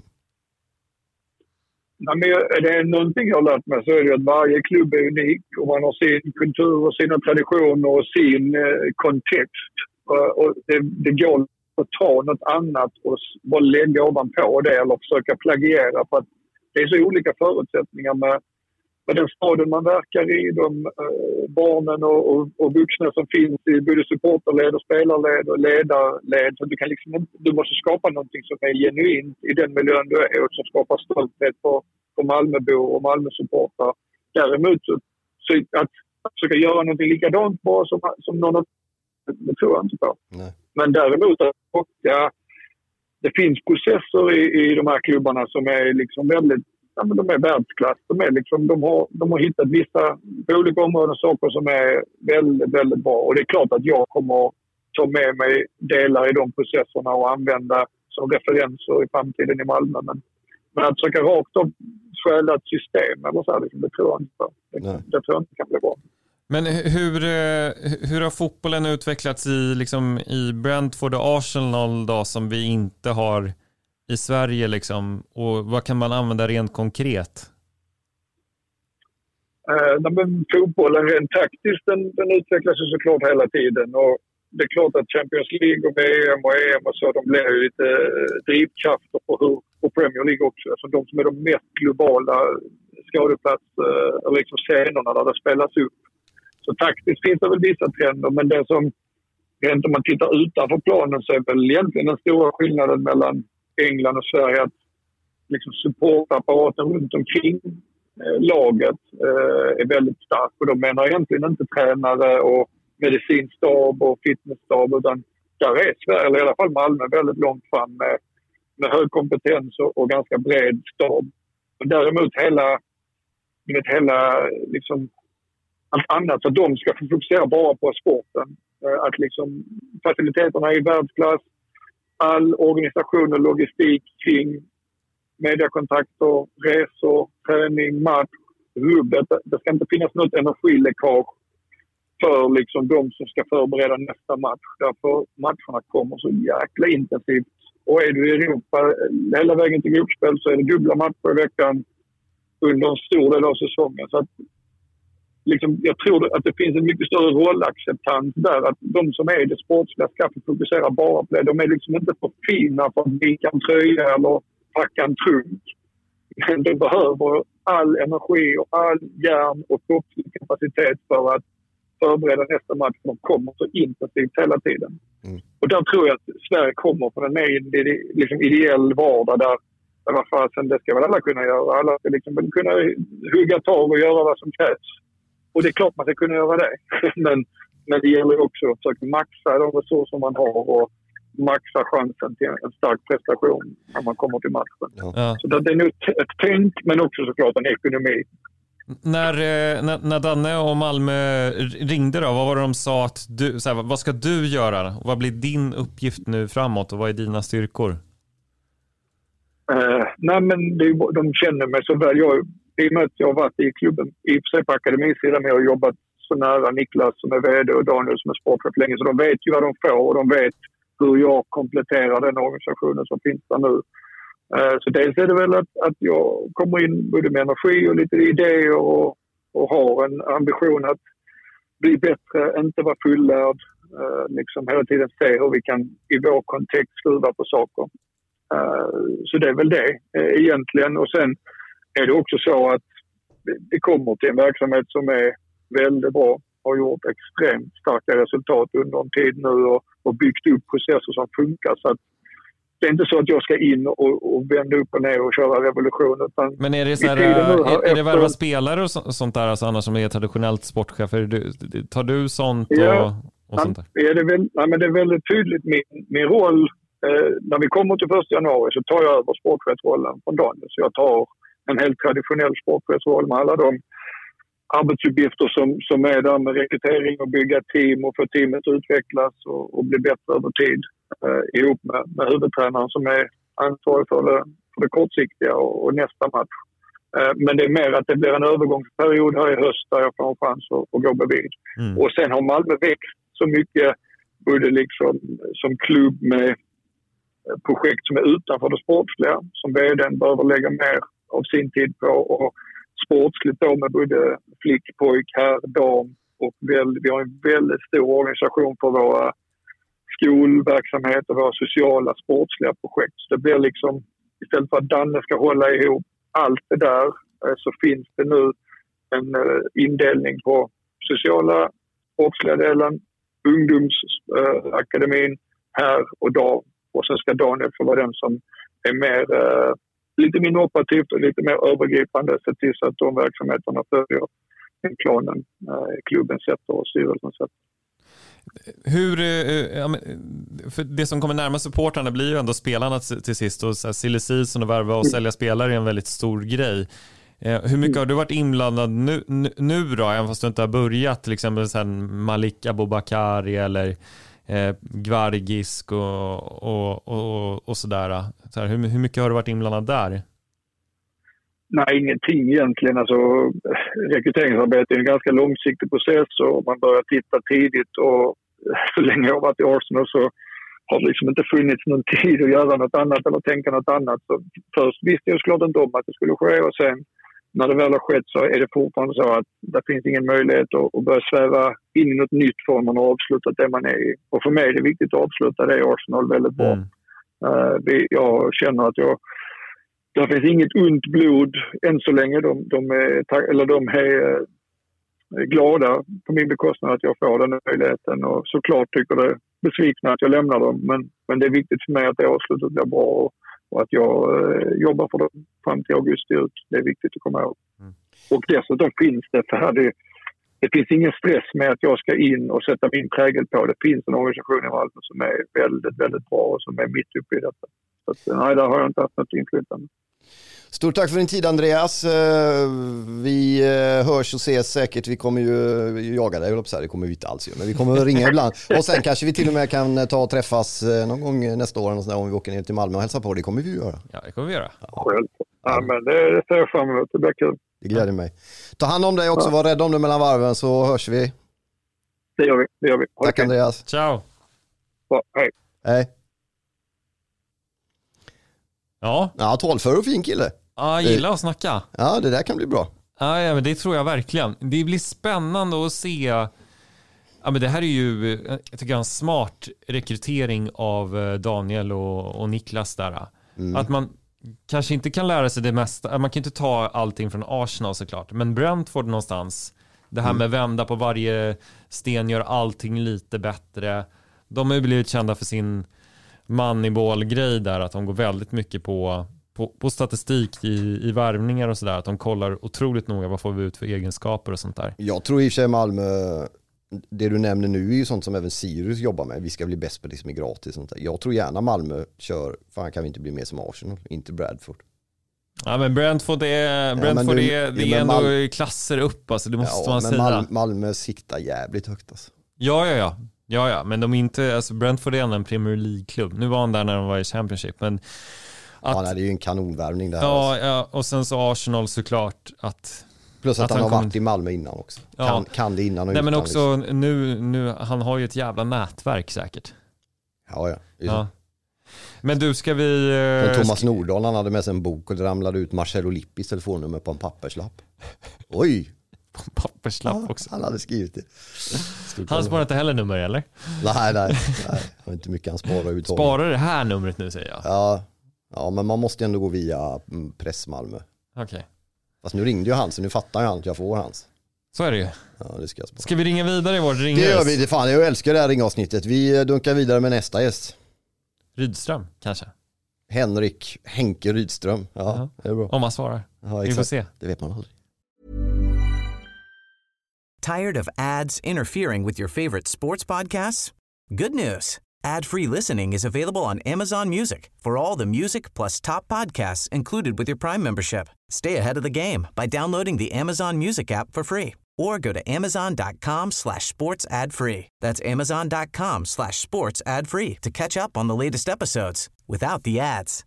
Nej, men är det någonting jag har lärt mig så är det att varje klubb är unik och man har sin kultur och sina traditioner och sin kontext. Och det går att ta något annat och bara lägga ovanpå det eller försöka plagiera, för att det är så olika förutsättningar med den staden man verkar i, de barnen och vuxna som finns i både supporterled och spelarled och ledarled. Så du måste skapa någonting som är genuint i den miljön du är och som skapar stolthet på Malmöbor och Malmö-supportrar. Däremot så att försöka göra någonting likadant bra som någon, det tror jag inte på. Nej. Men däremot det finns processer i de här klubbarna som är liksom väldigt, de är världsklass. De har hittat vissa på olika områden saker som är väldigt, väldigt bra. Och det är klart att jag kommer ta med mig delar i de processerna och använda som referenser i framtiden i Malmö. Men att försöka rakt upp stjäla ett system eller så här, det tror jag inte. Det tror jag inte kan bli bra. Men hur har fotbollen utvecklats i Brentford och Arsenal då, som vi inte har i Sverige liksom, och vad kan man använda rent konkret? Fotbollen rent taktiskt den utvecklas ju såklart hela tiden, och det är klart att Champions League och VM och EM och så, de blir ju lite drivkrafter på Premier League också. Alltså de som är de mest globala skådeplats eller liksom scenerna där det spelas upp. Så taktiskt finns det väl vissa trender, men det som rent om man tittar utanför planen så är väl egentligen den stora skillnaden mellan England och Sverige att liksom supportapparaten runt omkring laget är väldigt stark, och de menar egentligen inte tränare och medicinstab och fitnessstab, utan där är Sverige, eller i alla fall Malmö, väldigt långt fram med hög kompetens och ganska bred stab. Och däremot hela liksom allt annat, så de ska få fokusera bara på sporten. Att liksom faciliteterna är i världsklass, all organisation och logistik kring mediekontakter, resor, träning, match, rubbet. Det ska inte finnas något energiläckage för liksom de som ska förbereda nästa match. Därför matcherna kommer så jäkla intensivt. Och är du i Europa hela vägen till gruppspel så är det dubbla matcher i veckan under en stor del av säsongen. Så att, liksom, jag tror att det finns en mycket större rollacceptans där. Att de som är i det sportsliga ska fokusera bara på det. De är liksom inte för fina för att vika en tröja eller packa en trunk. Men de behöver all energi och all hjärn och kroppslig kapacitet för att förbereda nästa match. De kommer så intensivt hela tiden. Och där tror jag att Sverige kommer från en liksom ideell vardag där det ska väl alla kunna göra. Alla ska liksom kunna hugga tag och göra vad som krävs. Och det är klart man ska kunna göra det. men det gäller också att försöka maxa de resurser man har och maxa chansen till en stark prestation när man kommer till matchen. Ja. Så det är nog ett tänk, men också såklart en ekonomi. När Danne och Malmö ringde då, vad var det de sa att du, så här, vad ska du göra? Vad blir din uppgift nu framåt och vad är dina styrkor? Nej, men de känner mig så väl. I och med att jag har varit i klubben, i och för sig på akademisidan, men jag har jobbat så nära Niklas som är vd och Daniel som är sportchef länge, så de vet ju vad de får och de vet hur jag kompletterar den organisationen som finns där nu. Så dels är det väl att jag kommer in både med energi och lite idéer och har en ambition att bli bättre, inte vara fullärd, liksom hela tiden se hur vi kan i vår kontext skruva på saker. Så det är väl det egentligen. Och sen är det också så att det kommer till en verksamhet som är väldigt bra, har gjort extremt starka resultat under en tid nu och byggt upp processer som funkar. Så att det är inte så att jag ska in och vända upp och ner och köra revolution. Utan men är det så här, är det värva spelare och sånt där, alltså annars som är traditionellt sportchefer? Tar du sånt och sånt där? Ja, men det är väldigt tydligt min roll när vi kommer till 1 januari så tar jag över sportchefsrollen från Daniel. Så jag tar en helt traditionell sportchefsroll med alla de arbetsuppgifter som är där med rekrytering och bygga team och få teamet att utvecklas och bli bättre över tid ihop med huvudtränaren som är ansvarig för det kortsiktiga och nästa match. Men det är mer att det blir en övergångsperiod här i höst där jag får en chans att gå bredvid. Och sen har Malmö växt så mycket både liksom som klubb med projekt som är utanför det sportsliga som vdn behöver lägga mer av sin tid på och sportsligt då med både flick, pojk, herr, dam och vi har en väldigt stor organisation för våra skolverksamheter och våra sociala sportsliga projekt. Så det blir liksom, istället för att Danne ska hålla ihop allt det där så finns det nu en indelning på sociala sportsliga delen, ungdomsakademin, här och dam. Och sen ska Daniel få vara den som är mer, lite mindre operativt och lite mer övergripande. Se till så att de verksamheterna följer den planen klubben sätter och styrelsen sätter. För det som kommer närmast supportarna blir ju ändå spelarna till sist. Och silly season och värva och sälja spelare är en väldigt stor grej. Hur mycket har du varit inblandad nu då, även fast du inte har börjat, till exempel sen Malik Abubakari eller Gvargisk och sådär. Så här, hur mycket har du varit inblandad där? Nej, ingenting egentligen. Alltså, rekryteringsarbete är en ganska långsiktig process och man börjar titta tidigt och så länge jag har varit i Arsenal så har det liksom inte funnits någon tid att göra något annat eller tänka något annat. Så först visste jag såklart inte om att det skulle ske och sen när det väl har skett så är det fortfarande så att det finns ingen möjlighet att börja sväva in i något nytt för man har avslutat det man är i. Och för mig är det viktigt att avsluta det i Arsenal väldigt bra. Jag känner att det finns inget ont blod än så länge. De är glada på min bekostnad att jag får den möjligheten och såklart tycker det är besvikna att jag lämnar dem. Men det är viktigt för mig att det avslutet blir bra och att jag jobbar för dem fram till augusti ut. Det är viktigt att komma ihåg. Och dessutom finns det finns ingen stress med att jag ska in och sätta min prägel på. Det finns en organisation i Malmö som är väldigt, väldigt bra och som är mitt uppe i detta. Så att, nej, där har jag inte haft något inflytande. Stort tack för din tid, Andreas. Vi hörs och ses säkert. Vi kommer ju jaga dig, det kommer vi inte alls göra, men vi kommer att ringa ibland. Och sen kanske vi till och med kan ta och träffas någon gång nästa år om vi åker ner till Malmö och hälsar på. Det kommer vi ju göra. Ja, det kommer vi göra. Ja, men det ser jag fram emot. Det blir kul. Det gläder mig. Ta hand om dig också. Var rädd om dig mellan varven så hörs vi. Det gör vi. Tack, Andreas. Ciao. Ja, hej. Hej. Ja, 12 och fin kille. Ja, jag gillar att snacka. Ja, det där kan bli bra. Ja, men det tror jag verkligen. Det blir spännande att se. Ja, men det här är ju, jag tycker, en smart rekrytering av Daniel och Niklas där. Att man kanske inte kan lära sig det mesta. Man kan inte ta allting från Arsenal såklart. Men Brentford någonstans. Det här med vända på varje sten, gör allting lite bättre. De har ju blivit kända för sin Moneyball-grej där, att de går väldigt mycket på statistik i värvningar och sådär, att de kollar otroligt noga vad får vi ut för egenskaper och sånt där. Jag tror i och för sig Malmö, det du nämner nu är ju sånt som även Sirius jobbar med. Vi ska bli bäst på det som är gratis. Sånt där. Jag tror gärna Malmö kör, fan kan vi inte bli mer som Arsenal, inte Bradford. Ja, men Brentford är ändå klasser upp, alltså, det måste man säga. Malmö siktar jävligt högt alltså. Ja, men de är inte, alltså Brentford är en Premier League-klubb. Nu var han där när de var i Championship, men det är ju en kanonvärvning där. Ja, och sen så Arsenal såklart att plus att han har varit i Malmö innan också. Kan det innan och nej, utan. men också liksom. nu han har ju ett jävla nätverk säkert. Ja. Men du, ska vi... Thomas Nordahl, han hade med sig en bok och det ramlade ut Marcelo Lippis telefonnummer på en papperslapp. Oj! Papperslapp också. Han hade skrivit det. Han sparar inte heller nummer, eller? Nej. Det var inte mycket han sparar ut. Sparar det här numret nu, säger jag. Ja, men man måste ändå gå via Press Malmö. Okej. Fast nu ringde ju han, så nu fattar jag att jag får hans. Så är det ju. Ja, det ska jag spara. Ska vi ringa vidare i vårt ringa? Det gör vi, det fan. Jag älskar det här ringavsnittet. Vi dunkar vidare med nästa gäst. Rydström, kanske? Henke Rydström. Ja, det är bra. Om man svarar. Ja, vi får se. Det vet man aldrig. Tired of ads interfering with your favorite sports podcasts? Good news. Ad-free listening is available on Amazon Music for all the music plus top podcasts included with your Prime membership. Stay ahead of the game by downloading the Amazon Music app for free or go to amazon.com/sports ad free. That's amazon.com/sports ad free to catch up on the latest episodes without the ads.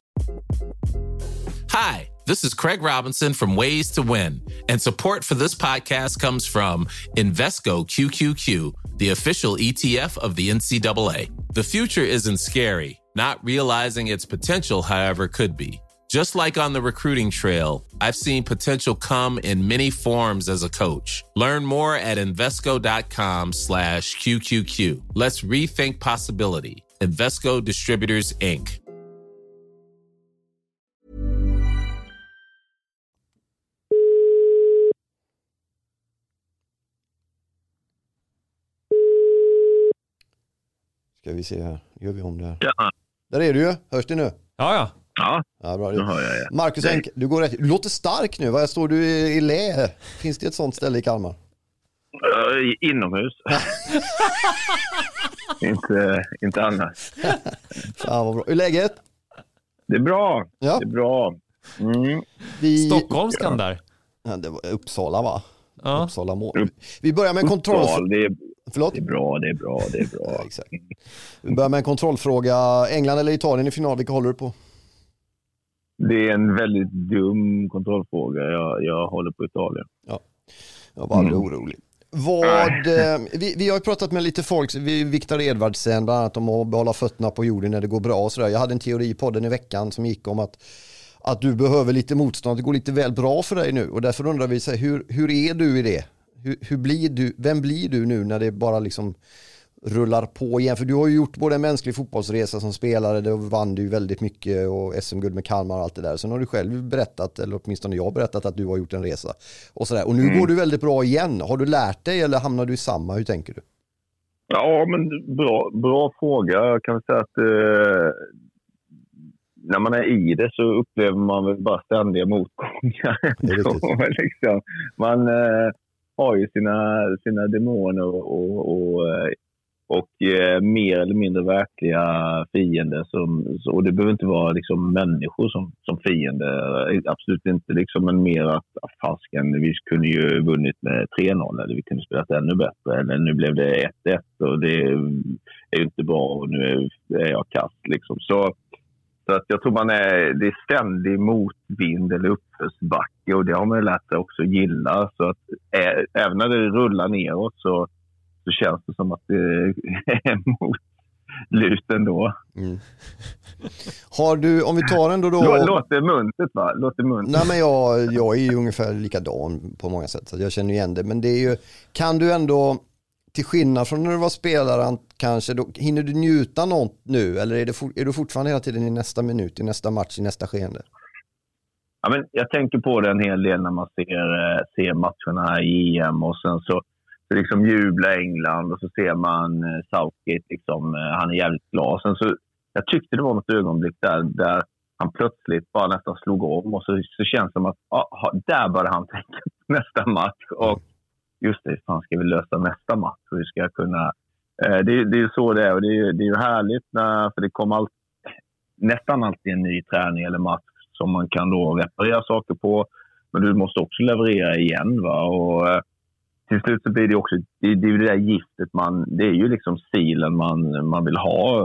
Hi, this is Craig Robinson from Ways to Win, and support for this podcast comes from Invesco QQQ, the official ETF of the NCAA. The future isn't scary. Not realizing its potential, however, could be. Just like on the recruiting trail, I've seen potential come in many forms as a coach. Learn more at Invesco.com/QQQ. Let's rethink possibility. Invesco Distributors, Inc. Ska vi se här. Gör vi om det här. Ja. Där är du ju. Hörs det nu? Ja. Ja, bra. Nu hör jag. Ja. Marcus Enk, du går rätt. Du låter stark nu. Vad står du i lä? Finns det ett sånt ställe i Kalmar? Inomhus. inte annars. Ja, vad bra. Hur är läget? Det är bra. Ja. Det är bra. Stockholmskan där. Ja, det var Uppsala, va? Ja. Uppsala mål. Vi börjar med en kontroll. Förlåt? Det är bra. Ja, exakt. Vi börjar med en kontrollfråga. England eller Italien i final, vilka håller du på? Det är en väldigt dum kontrollfråga. Jag håller på Italien. Ja, jag var aldrig orolig. Vi har ju pratat med lite folk, Viktor Edvardsen bland annat, om att behålla fötterna på jorden när det går bra och sådär. Jag hade en teori på den i veckan som gick om att du behöver lite motstånd, det går lite väl bra för dig nu, och därför undrar vi så här, hur är du i det? Hur blir du, vem blir du nu när det bara liksom rullar på igen? För du har ju gjort både en mänsklig fotbollsresa som spelare, då vann du väldigt mycket, och SM-guld med Kalmar och allt det där. Så nu har du själv berättat, eller åtminstone jag berättat, att du har gjort en resa och sådär. Och nu går du väldigt bra igen. Har du lärt dig eller hamnar du i samma? Hur tänker du? Ja, men bra fråga. Jag kan säga att när man är i det så upplever man väl bara ständiga motgångar. Liksom. Man har ju sina demoner och mer eller mindre verkliga fiender. Och det behöver inte vara liksom människor som fiender. Absolut inte. Liksom, men mer att fasken, vi kunde ju vunnit med 3-0 eller vi kunde spelat ännu bättre. Eller nu blev det 1-1 och det är ju inte bra och nu är jag kast. Liksom. Så att jag tror det är ständig motvind eller uppförsbacke, och det har man lärt sig också gilla. Så att även när det rullar neråt så känns det som att det är motlut ändå. Mm. Har du, om vi tar ändå då... Låter muntet, va? Nej, men jag är ju ungefär likadan på många sätt, så jag känner igen det. Men det är ju, kan du ändå, till skillnad från när du var spelare kanske, då hinner du njuta något nu? Eller är du fortfarande hela tiden i nästa minut, i nästa match, i nästa skeende? Ja, men jag tänker på det en hel del när man ser matcherna här i EM, och sen så liksom jublar England och så ser man Southgate, liksom, han är jävligt glad. Sen så, jag tyckte det var något ögonblick där han plötsligt bara nästan slog om, och så känns det som att där började han tänka på nästa match. Och just det, fan, ska vi lösa nästa match? Hur ska jag kunna... Det är ju så det är, och det är ju härligt för det kommer nästan alltid en ny träning eller match som man kan då reparera saker på, men du måste också leverera igen, va? Och till slut så blir det också det är det där giftet det är ju liksom stilen man vill ha.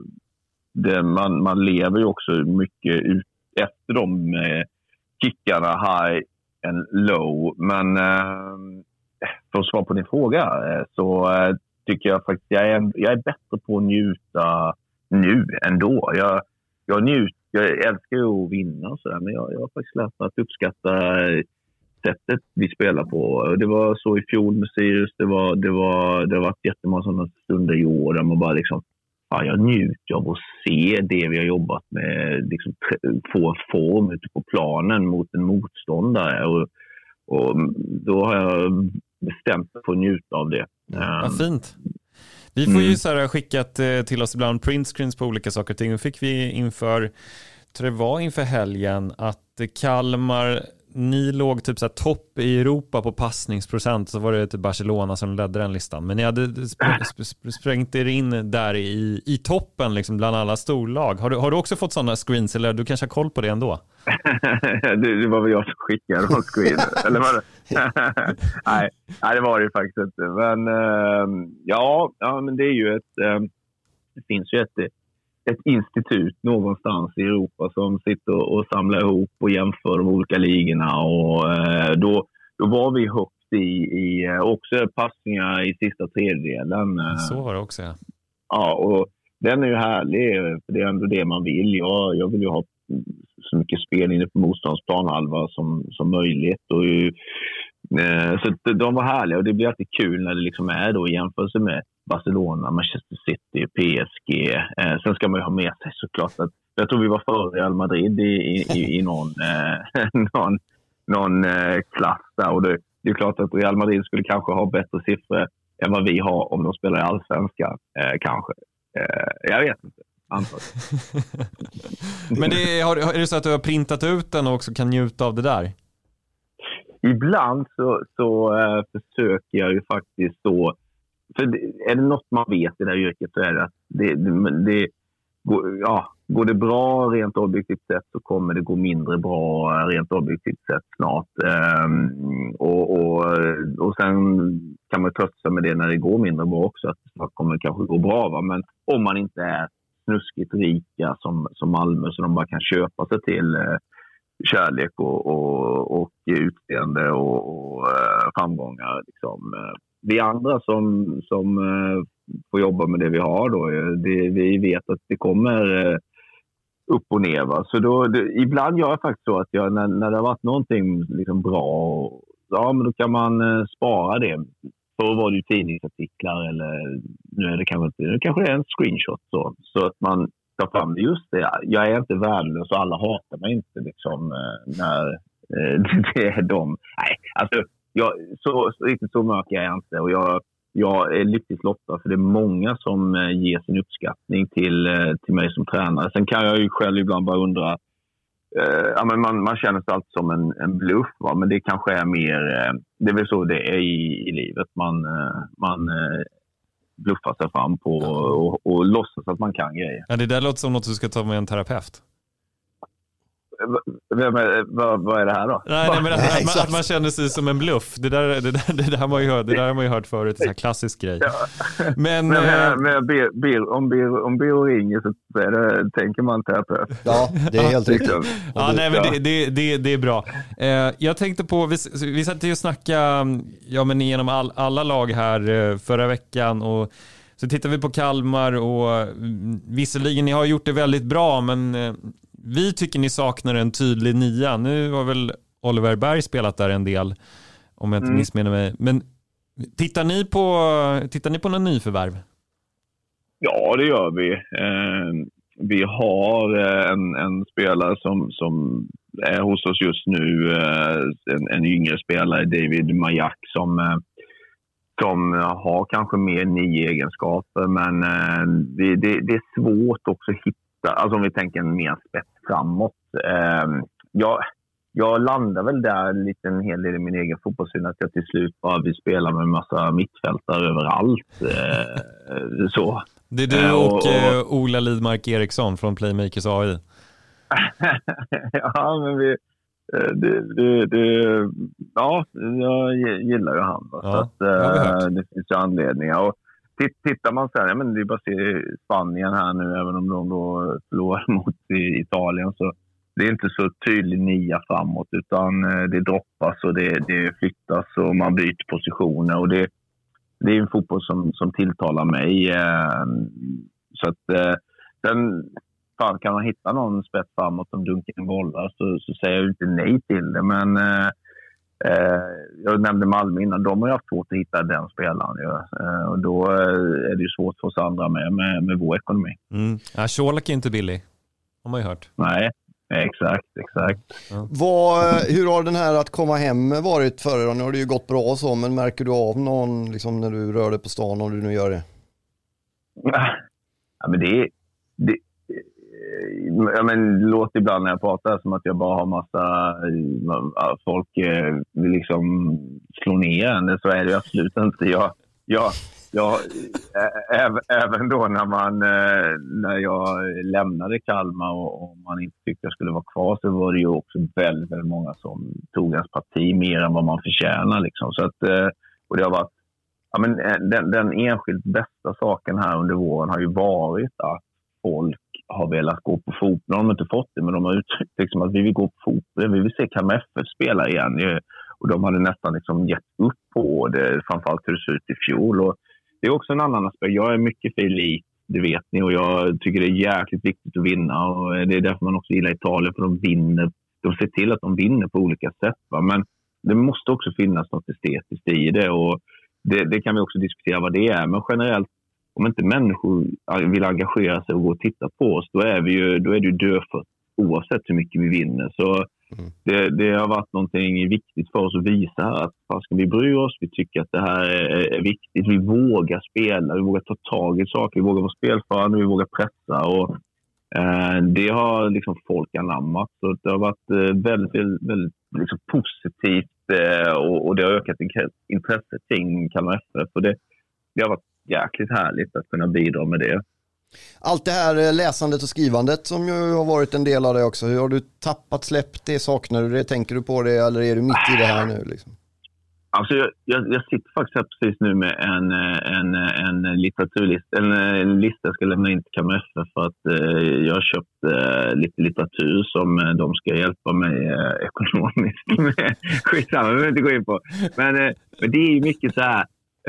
Man lever ju också mycket ut efter de kickarna high and low, men för att svara på din fråga så tycker jag faktiskt jag är bättre på att njuta nu ändå. Jag älskar ju att vinna och sådär, men jag har faktiskt lärt mig att uppskatta sättet vi spelar på. Det var så i fjol med Sirius, det har varit jättemånga sådana stunder i år där man bara liksom, jag njuter av att se det vi har jobbat med, liksom få form ute på planen mot en motståndare, och då har jag bestämt mig för att njuta av det. Vad fint. Vi får ju så här skickat till oss ibland printscreens på olika saker och ting. Och fick vi inför helgen att Kalmar, ni låg typ så här topp i Europa på passningsprocent, så var det typ Barcelona som ledde den listan. Men ni hade sprängt er in där i toppen liksom bland alla storlag. Har du också fått sådana screens, eller du kanske har koll på det ändå? det var väl jag som skickade de screen. Eller var det? Nej, det var det faktiskt inte. Men ja, men det är ju det finns ju ett institut någonstans i Europa som sitter och samlar ihop och jämför de olika ligorna, och då var vi högt i också passningar i sista tredjedelen. Så var det också, ja. Ja, och den är ju härlig, för det är ändå det man vill. Jag vill ju ha så mycket spel inne på motståndsplanhalva som möjligt, och så de var härliga, och det blir alltid kul när det liksom är då i jämförelse med Barcelona, Manchester City, PSG. Sen ska man ju ha med sig såklart att jag tror vi var före Real Madrid i någon klass där, och det är klart att Real Madrid skulle kanske ha bättre siffror än vad vi har om de spelar i allsvenskan, kanske. Jag vet inte. Men är det så att du har printat ut den och också kan njuta av det där? Ibland så försöker jag ju faktiskt så, för är det något man vet i det här yrket, så är det att det går det bra rent objektivt sett, så kommer det gå mindre bra rent objektivt sett snart. Och sen kan man trösta sig med det när det går mindre bra också, att det kommer kanske gå bra, va? Men om man inte är snuskigt rika som Malmö, så de bara kan köpa sig till kärlek och utseende och framgångar liksom. Vi andra som får jobba med det vi har då, vi vet att det kommer upp och ner, va? Så ibland gör jag faktiskt så att när det har varit någonting liksom bra, men då kan man spara det. Förr var det ju tidningsartiklar, eller nu är det kanske inte, nu kanske det är en screenshot så att man tar fram det. Just det, jag är inte värdelös och alla hatar mig inte liksom när det är de. Nej, alltså riktigt så mörk är jag inte, och jag är lyckligt lottad, för det är många som ger sin uppskattning till mig som tränare. Sen kan jag ju själv ibland bara undra, men man känner sig alltid som en bluff, va? Men det kanske är mer, det är väl så det är i livet. Man bluffar sig fram på och låtsas att man kan grejer. Ja, det där låter som något du ska ta med en terapeut. Vad är det här då? Nej, men att man känner sig som en bluff. Det där har man ju hört förut, en klassisk grej. Ja. Men om Biro ringer så tänker man terapeut. Ja, det är helt riktigt. Ja, nej, men det är bra. Jag tänkte på, vi satt och snackade genom alla lag här förra veckan, och så tittar vi på Kalmar, och visserligen ni har gjort det väldigt bra, men vi tycker ni saknar en tydlig nia. Nu har väl Oliver Berg spelat där en del, om jag inte missminner mig. Men tittar ni på någon nyförvärv? Ja, det gör vi. Vi har en spelare som är hos oss just nu. En yngre spelare, David Majak, som har kanske mer egenskaper. Men det är svårt också att hitta. Alltså om vi tänker en mer spets framåt. Jag landar väl där en hel del i min egen fotbollssyn, att jag till slut bara vill spela med en massa mittfältare överallt. Så. Det är du och Ola Lidmark Eriksson från Playmakers AI. Ja, men jag gillar ju han. Ja, så att, det finns ju anledningar. Och tittar man så här, det är bara att se Spanien här nu, även om de då förlorar mot Italien, så det är inte så tydlig nia framåt, utan det droppas och det flyttas och man byter positioner, och det är en fotboll som tilltalar mig. Så att sen kan man hitta någon spets framåt som dunkar en bollar, så säger jag inte nej till det, men jag nämnde Malmö innan, de har haft svårt att hitta den spelaren, och då är det ju svårt för oss andra med vår ekonomi. Ja, Colak är inte billig, har man ju hört. Nej, exakt. Ja. Hur har den här att komma hem varit för er? Nu har det ju gått bra och så, men märker du av någon liksom, när du rör dig på stan, om du nu gör det? Ja, men det låter ibland när jag pratar som att jag bara har massa folk vill liksom slå ner en. Så är det absolut inte. Även då när jag lämnade Kalmar och man inte tyckte jag skulle vara kvar, så var det ju också väldigt, väldigt många som tog ens parti mer än vad man förtjänar liksom. Så att, och det har varit den enskilt bästa saken här under våren har ju varit att folk har velat gå på fotboll. De har inte fått det, men de har uttryckt liksom att vi vill gå på fotboll. Vi vill se Kalmar FF spela igen. Och de hade nästan liksom gett upp på det, framförallt hur det ser ut i fjol. Och det är också en annan aspekt. Jag är mycket för elit, det vet ni. Och jag tycker det är jäkligt viktigt att vinna. Och det är därför man också gillar Italien, för de vinner. De ser till att de vinner på olika sätt. Va? Men det måste också finnas något estetiskt i det. Och det kan vi också diskutera vad det är. Men generellt, om inte människor vill engagera sig och gå och titta på oss, då är det ju dödfött oavsett hur mycket vi vinner. Så det har varit någonting viktigt för oss att visa här att ska vi bry oss, vi tycker att det här är viktigt, vi vågar spela, vi vågar ta tag i saker, vi vågar vara spelförande, vi vågar pressa, och det har liksom folk anammat. Så det har varit väldigt, väldigt liksom positivt, och det har ökat intresset kring Kalmar FF, och det har varit jäkligt härligt att kunna bidra med det. Allt det här läsandet och skrivandet som ju har varit en del av det också. Hur har du tappat, släppt det? Saknar du det? Tänker du på det? Eller är du mitt i det här nu? Liksom? Alltså jag sitter faktiskt här precis nu med en litteraturlista. En lista jag ska lämna in till Kalmar FF för att jag har köpt lite litteratur som de ska hjälpa mig ekonomiskt med. Skitsamma, vi vill inte gå in på. Men det är ju mycket så här...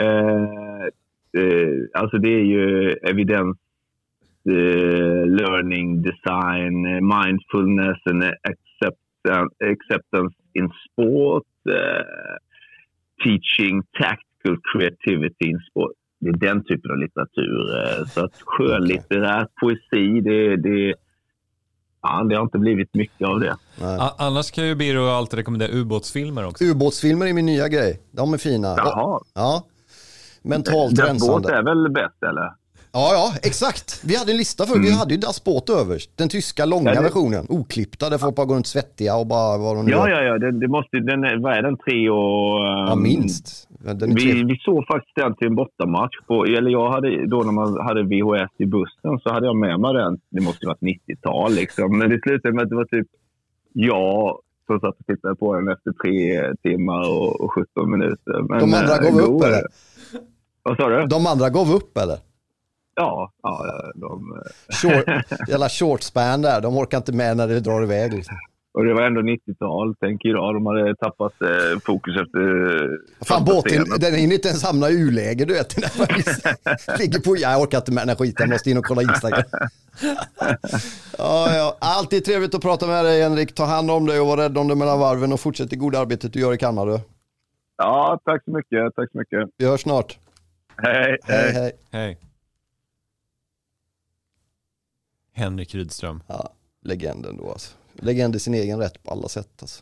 alltså det är ju evidens, learning, design, mindfulness and acceptance in sport, teaching, tactical creativity in sport. Det är den typen av litteratur. Så att skönlitterärt poesi, det har inte blivit mycket av det. Annars kan ju Biro alltid rekommendera ubåtsfilmer också. Ubåtsfilmer är min nya grej. De är fina. Jaha. Ja. Mentalt rensande. rensande. Das Boot är väl bäst, eller? Ja, exakt. Vi hade en lista för vi hade ju Das Boot överst. Den tyska långa versionen. Oklippta, där folk bara går runt svettiga och bara vad de gör. Ja. Det måste, vad är den? 3 och... ja, minst. Vi såg faktiskt den till en bortamatch. Eller jag hade, då när man hade VHS i bussen så hade jag med mig den. Det måste ju varit 90-tal liksom. Men det slutade med att det var typ som satt och tittade på den efter 3 timmar och 17 minuter. Men, de andra gav upp, eller? Vad sa du? De andra gav upp, eller? Ja, jävla shortspan där, de orkar inte med när det drar iväg liksom. Och det var ändå 90-tal, tänker jag. De hade tappat fokus efter... Fan, båten, den är inte ens hamna i u-läge, du vet. Ligger på, jag orkar inte med den här skiten, jag måste in och kolla Instagram. Ja. Alltid trevligt att prata med dig, Henrik. Ta hand om dig och var rädd om dig mellan varven och fortsätt det goda arbetet du gör i Kalmar, du. Ja, tack så mycket. Vi hörs snart. Hej. Henrik Rydström. Ja, legenden då alltså. Legend i sin egen rätt på alla sätt alltså.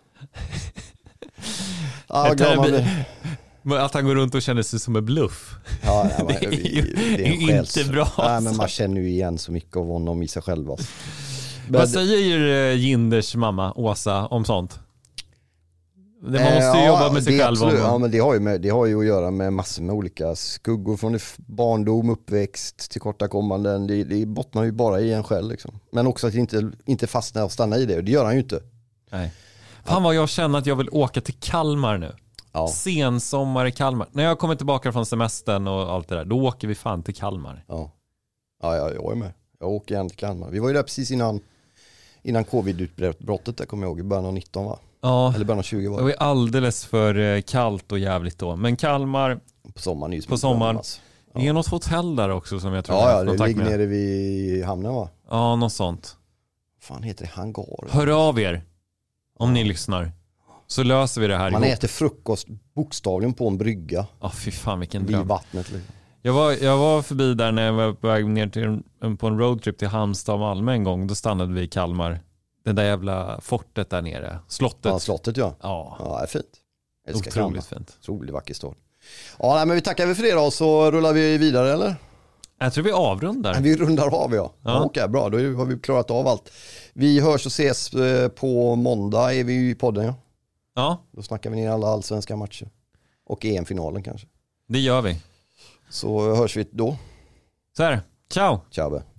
Att han går runt och känner sig som en bluff. Ja, nej, det är inte bra. Nej, men man känner ju igen så mycket av honom i sig själv alltså. Vad säger Jinders mamma Åsa om sånt? Man måste ju jobba med sig själv. Ja, men det har ju att göra med massor med olika skuggor från barndom, uppväxt, tillkortakommanden. Det bottnar ju bara i en själv liksom. Men också att inte fastna och stanna i det. Det gör han ju inte. Nej. Fan vad jag känner att jag vill åka till Kalmar nu. Ja. Sensommar i Kalmar. När jag kommer tillbaka från semestern och allt det där, då åker vi fan till Kalmar. Ja, jag är med. Jag åker igen till Kalmar. Vi var ju där precis innan covid-utbrottet, där kommer jag ihåg, i början av 19 va? Ja, eller början av 20 var det. Det var alldeles för kallt och jävligt då. Men Kalmar på sommaren. Ja. Det är något hotell där också som jag tror jag har det ligger nere vid hamnen va? Ja, något sånt. Fan heter det hangar? Hör av er om ni lyssnar. Så löser vi det här. Man äter frukost bokstavligen på en brygga. Ja, fy fan vilken dröm. Vid vattnet. Jag var förbi där när jag var på väg ner på en roadtrip till Halmstad och Malmö en gång. Då stannade vi i Kalmar. Det där jävla fortet där nere. Slottet. Ja, slottet ja. Ja, det är fint. Otroligt fint. Otroligt vacker stad. Ja, men vi tackar för det då, så rullar vi vidare eller? Jag tror vi avrundar. Vi rundar av, ja. Okej, bra. Då har vi klarat av allt. Vi hörs och ses på måndag är vi i podden, ja. Ja. Då snackar vi ner alla allsvenska matcher. Och EM-finalen kanske. Det gör vi. Så hörs vi då. Så här. Ciao. Ciao.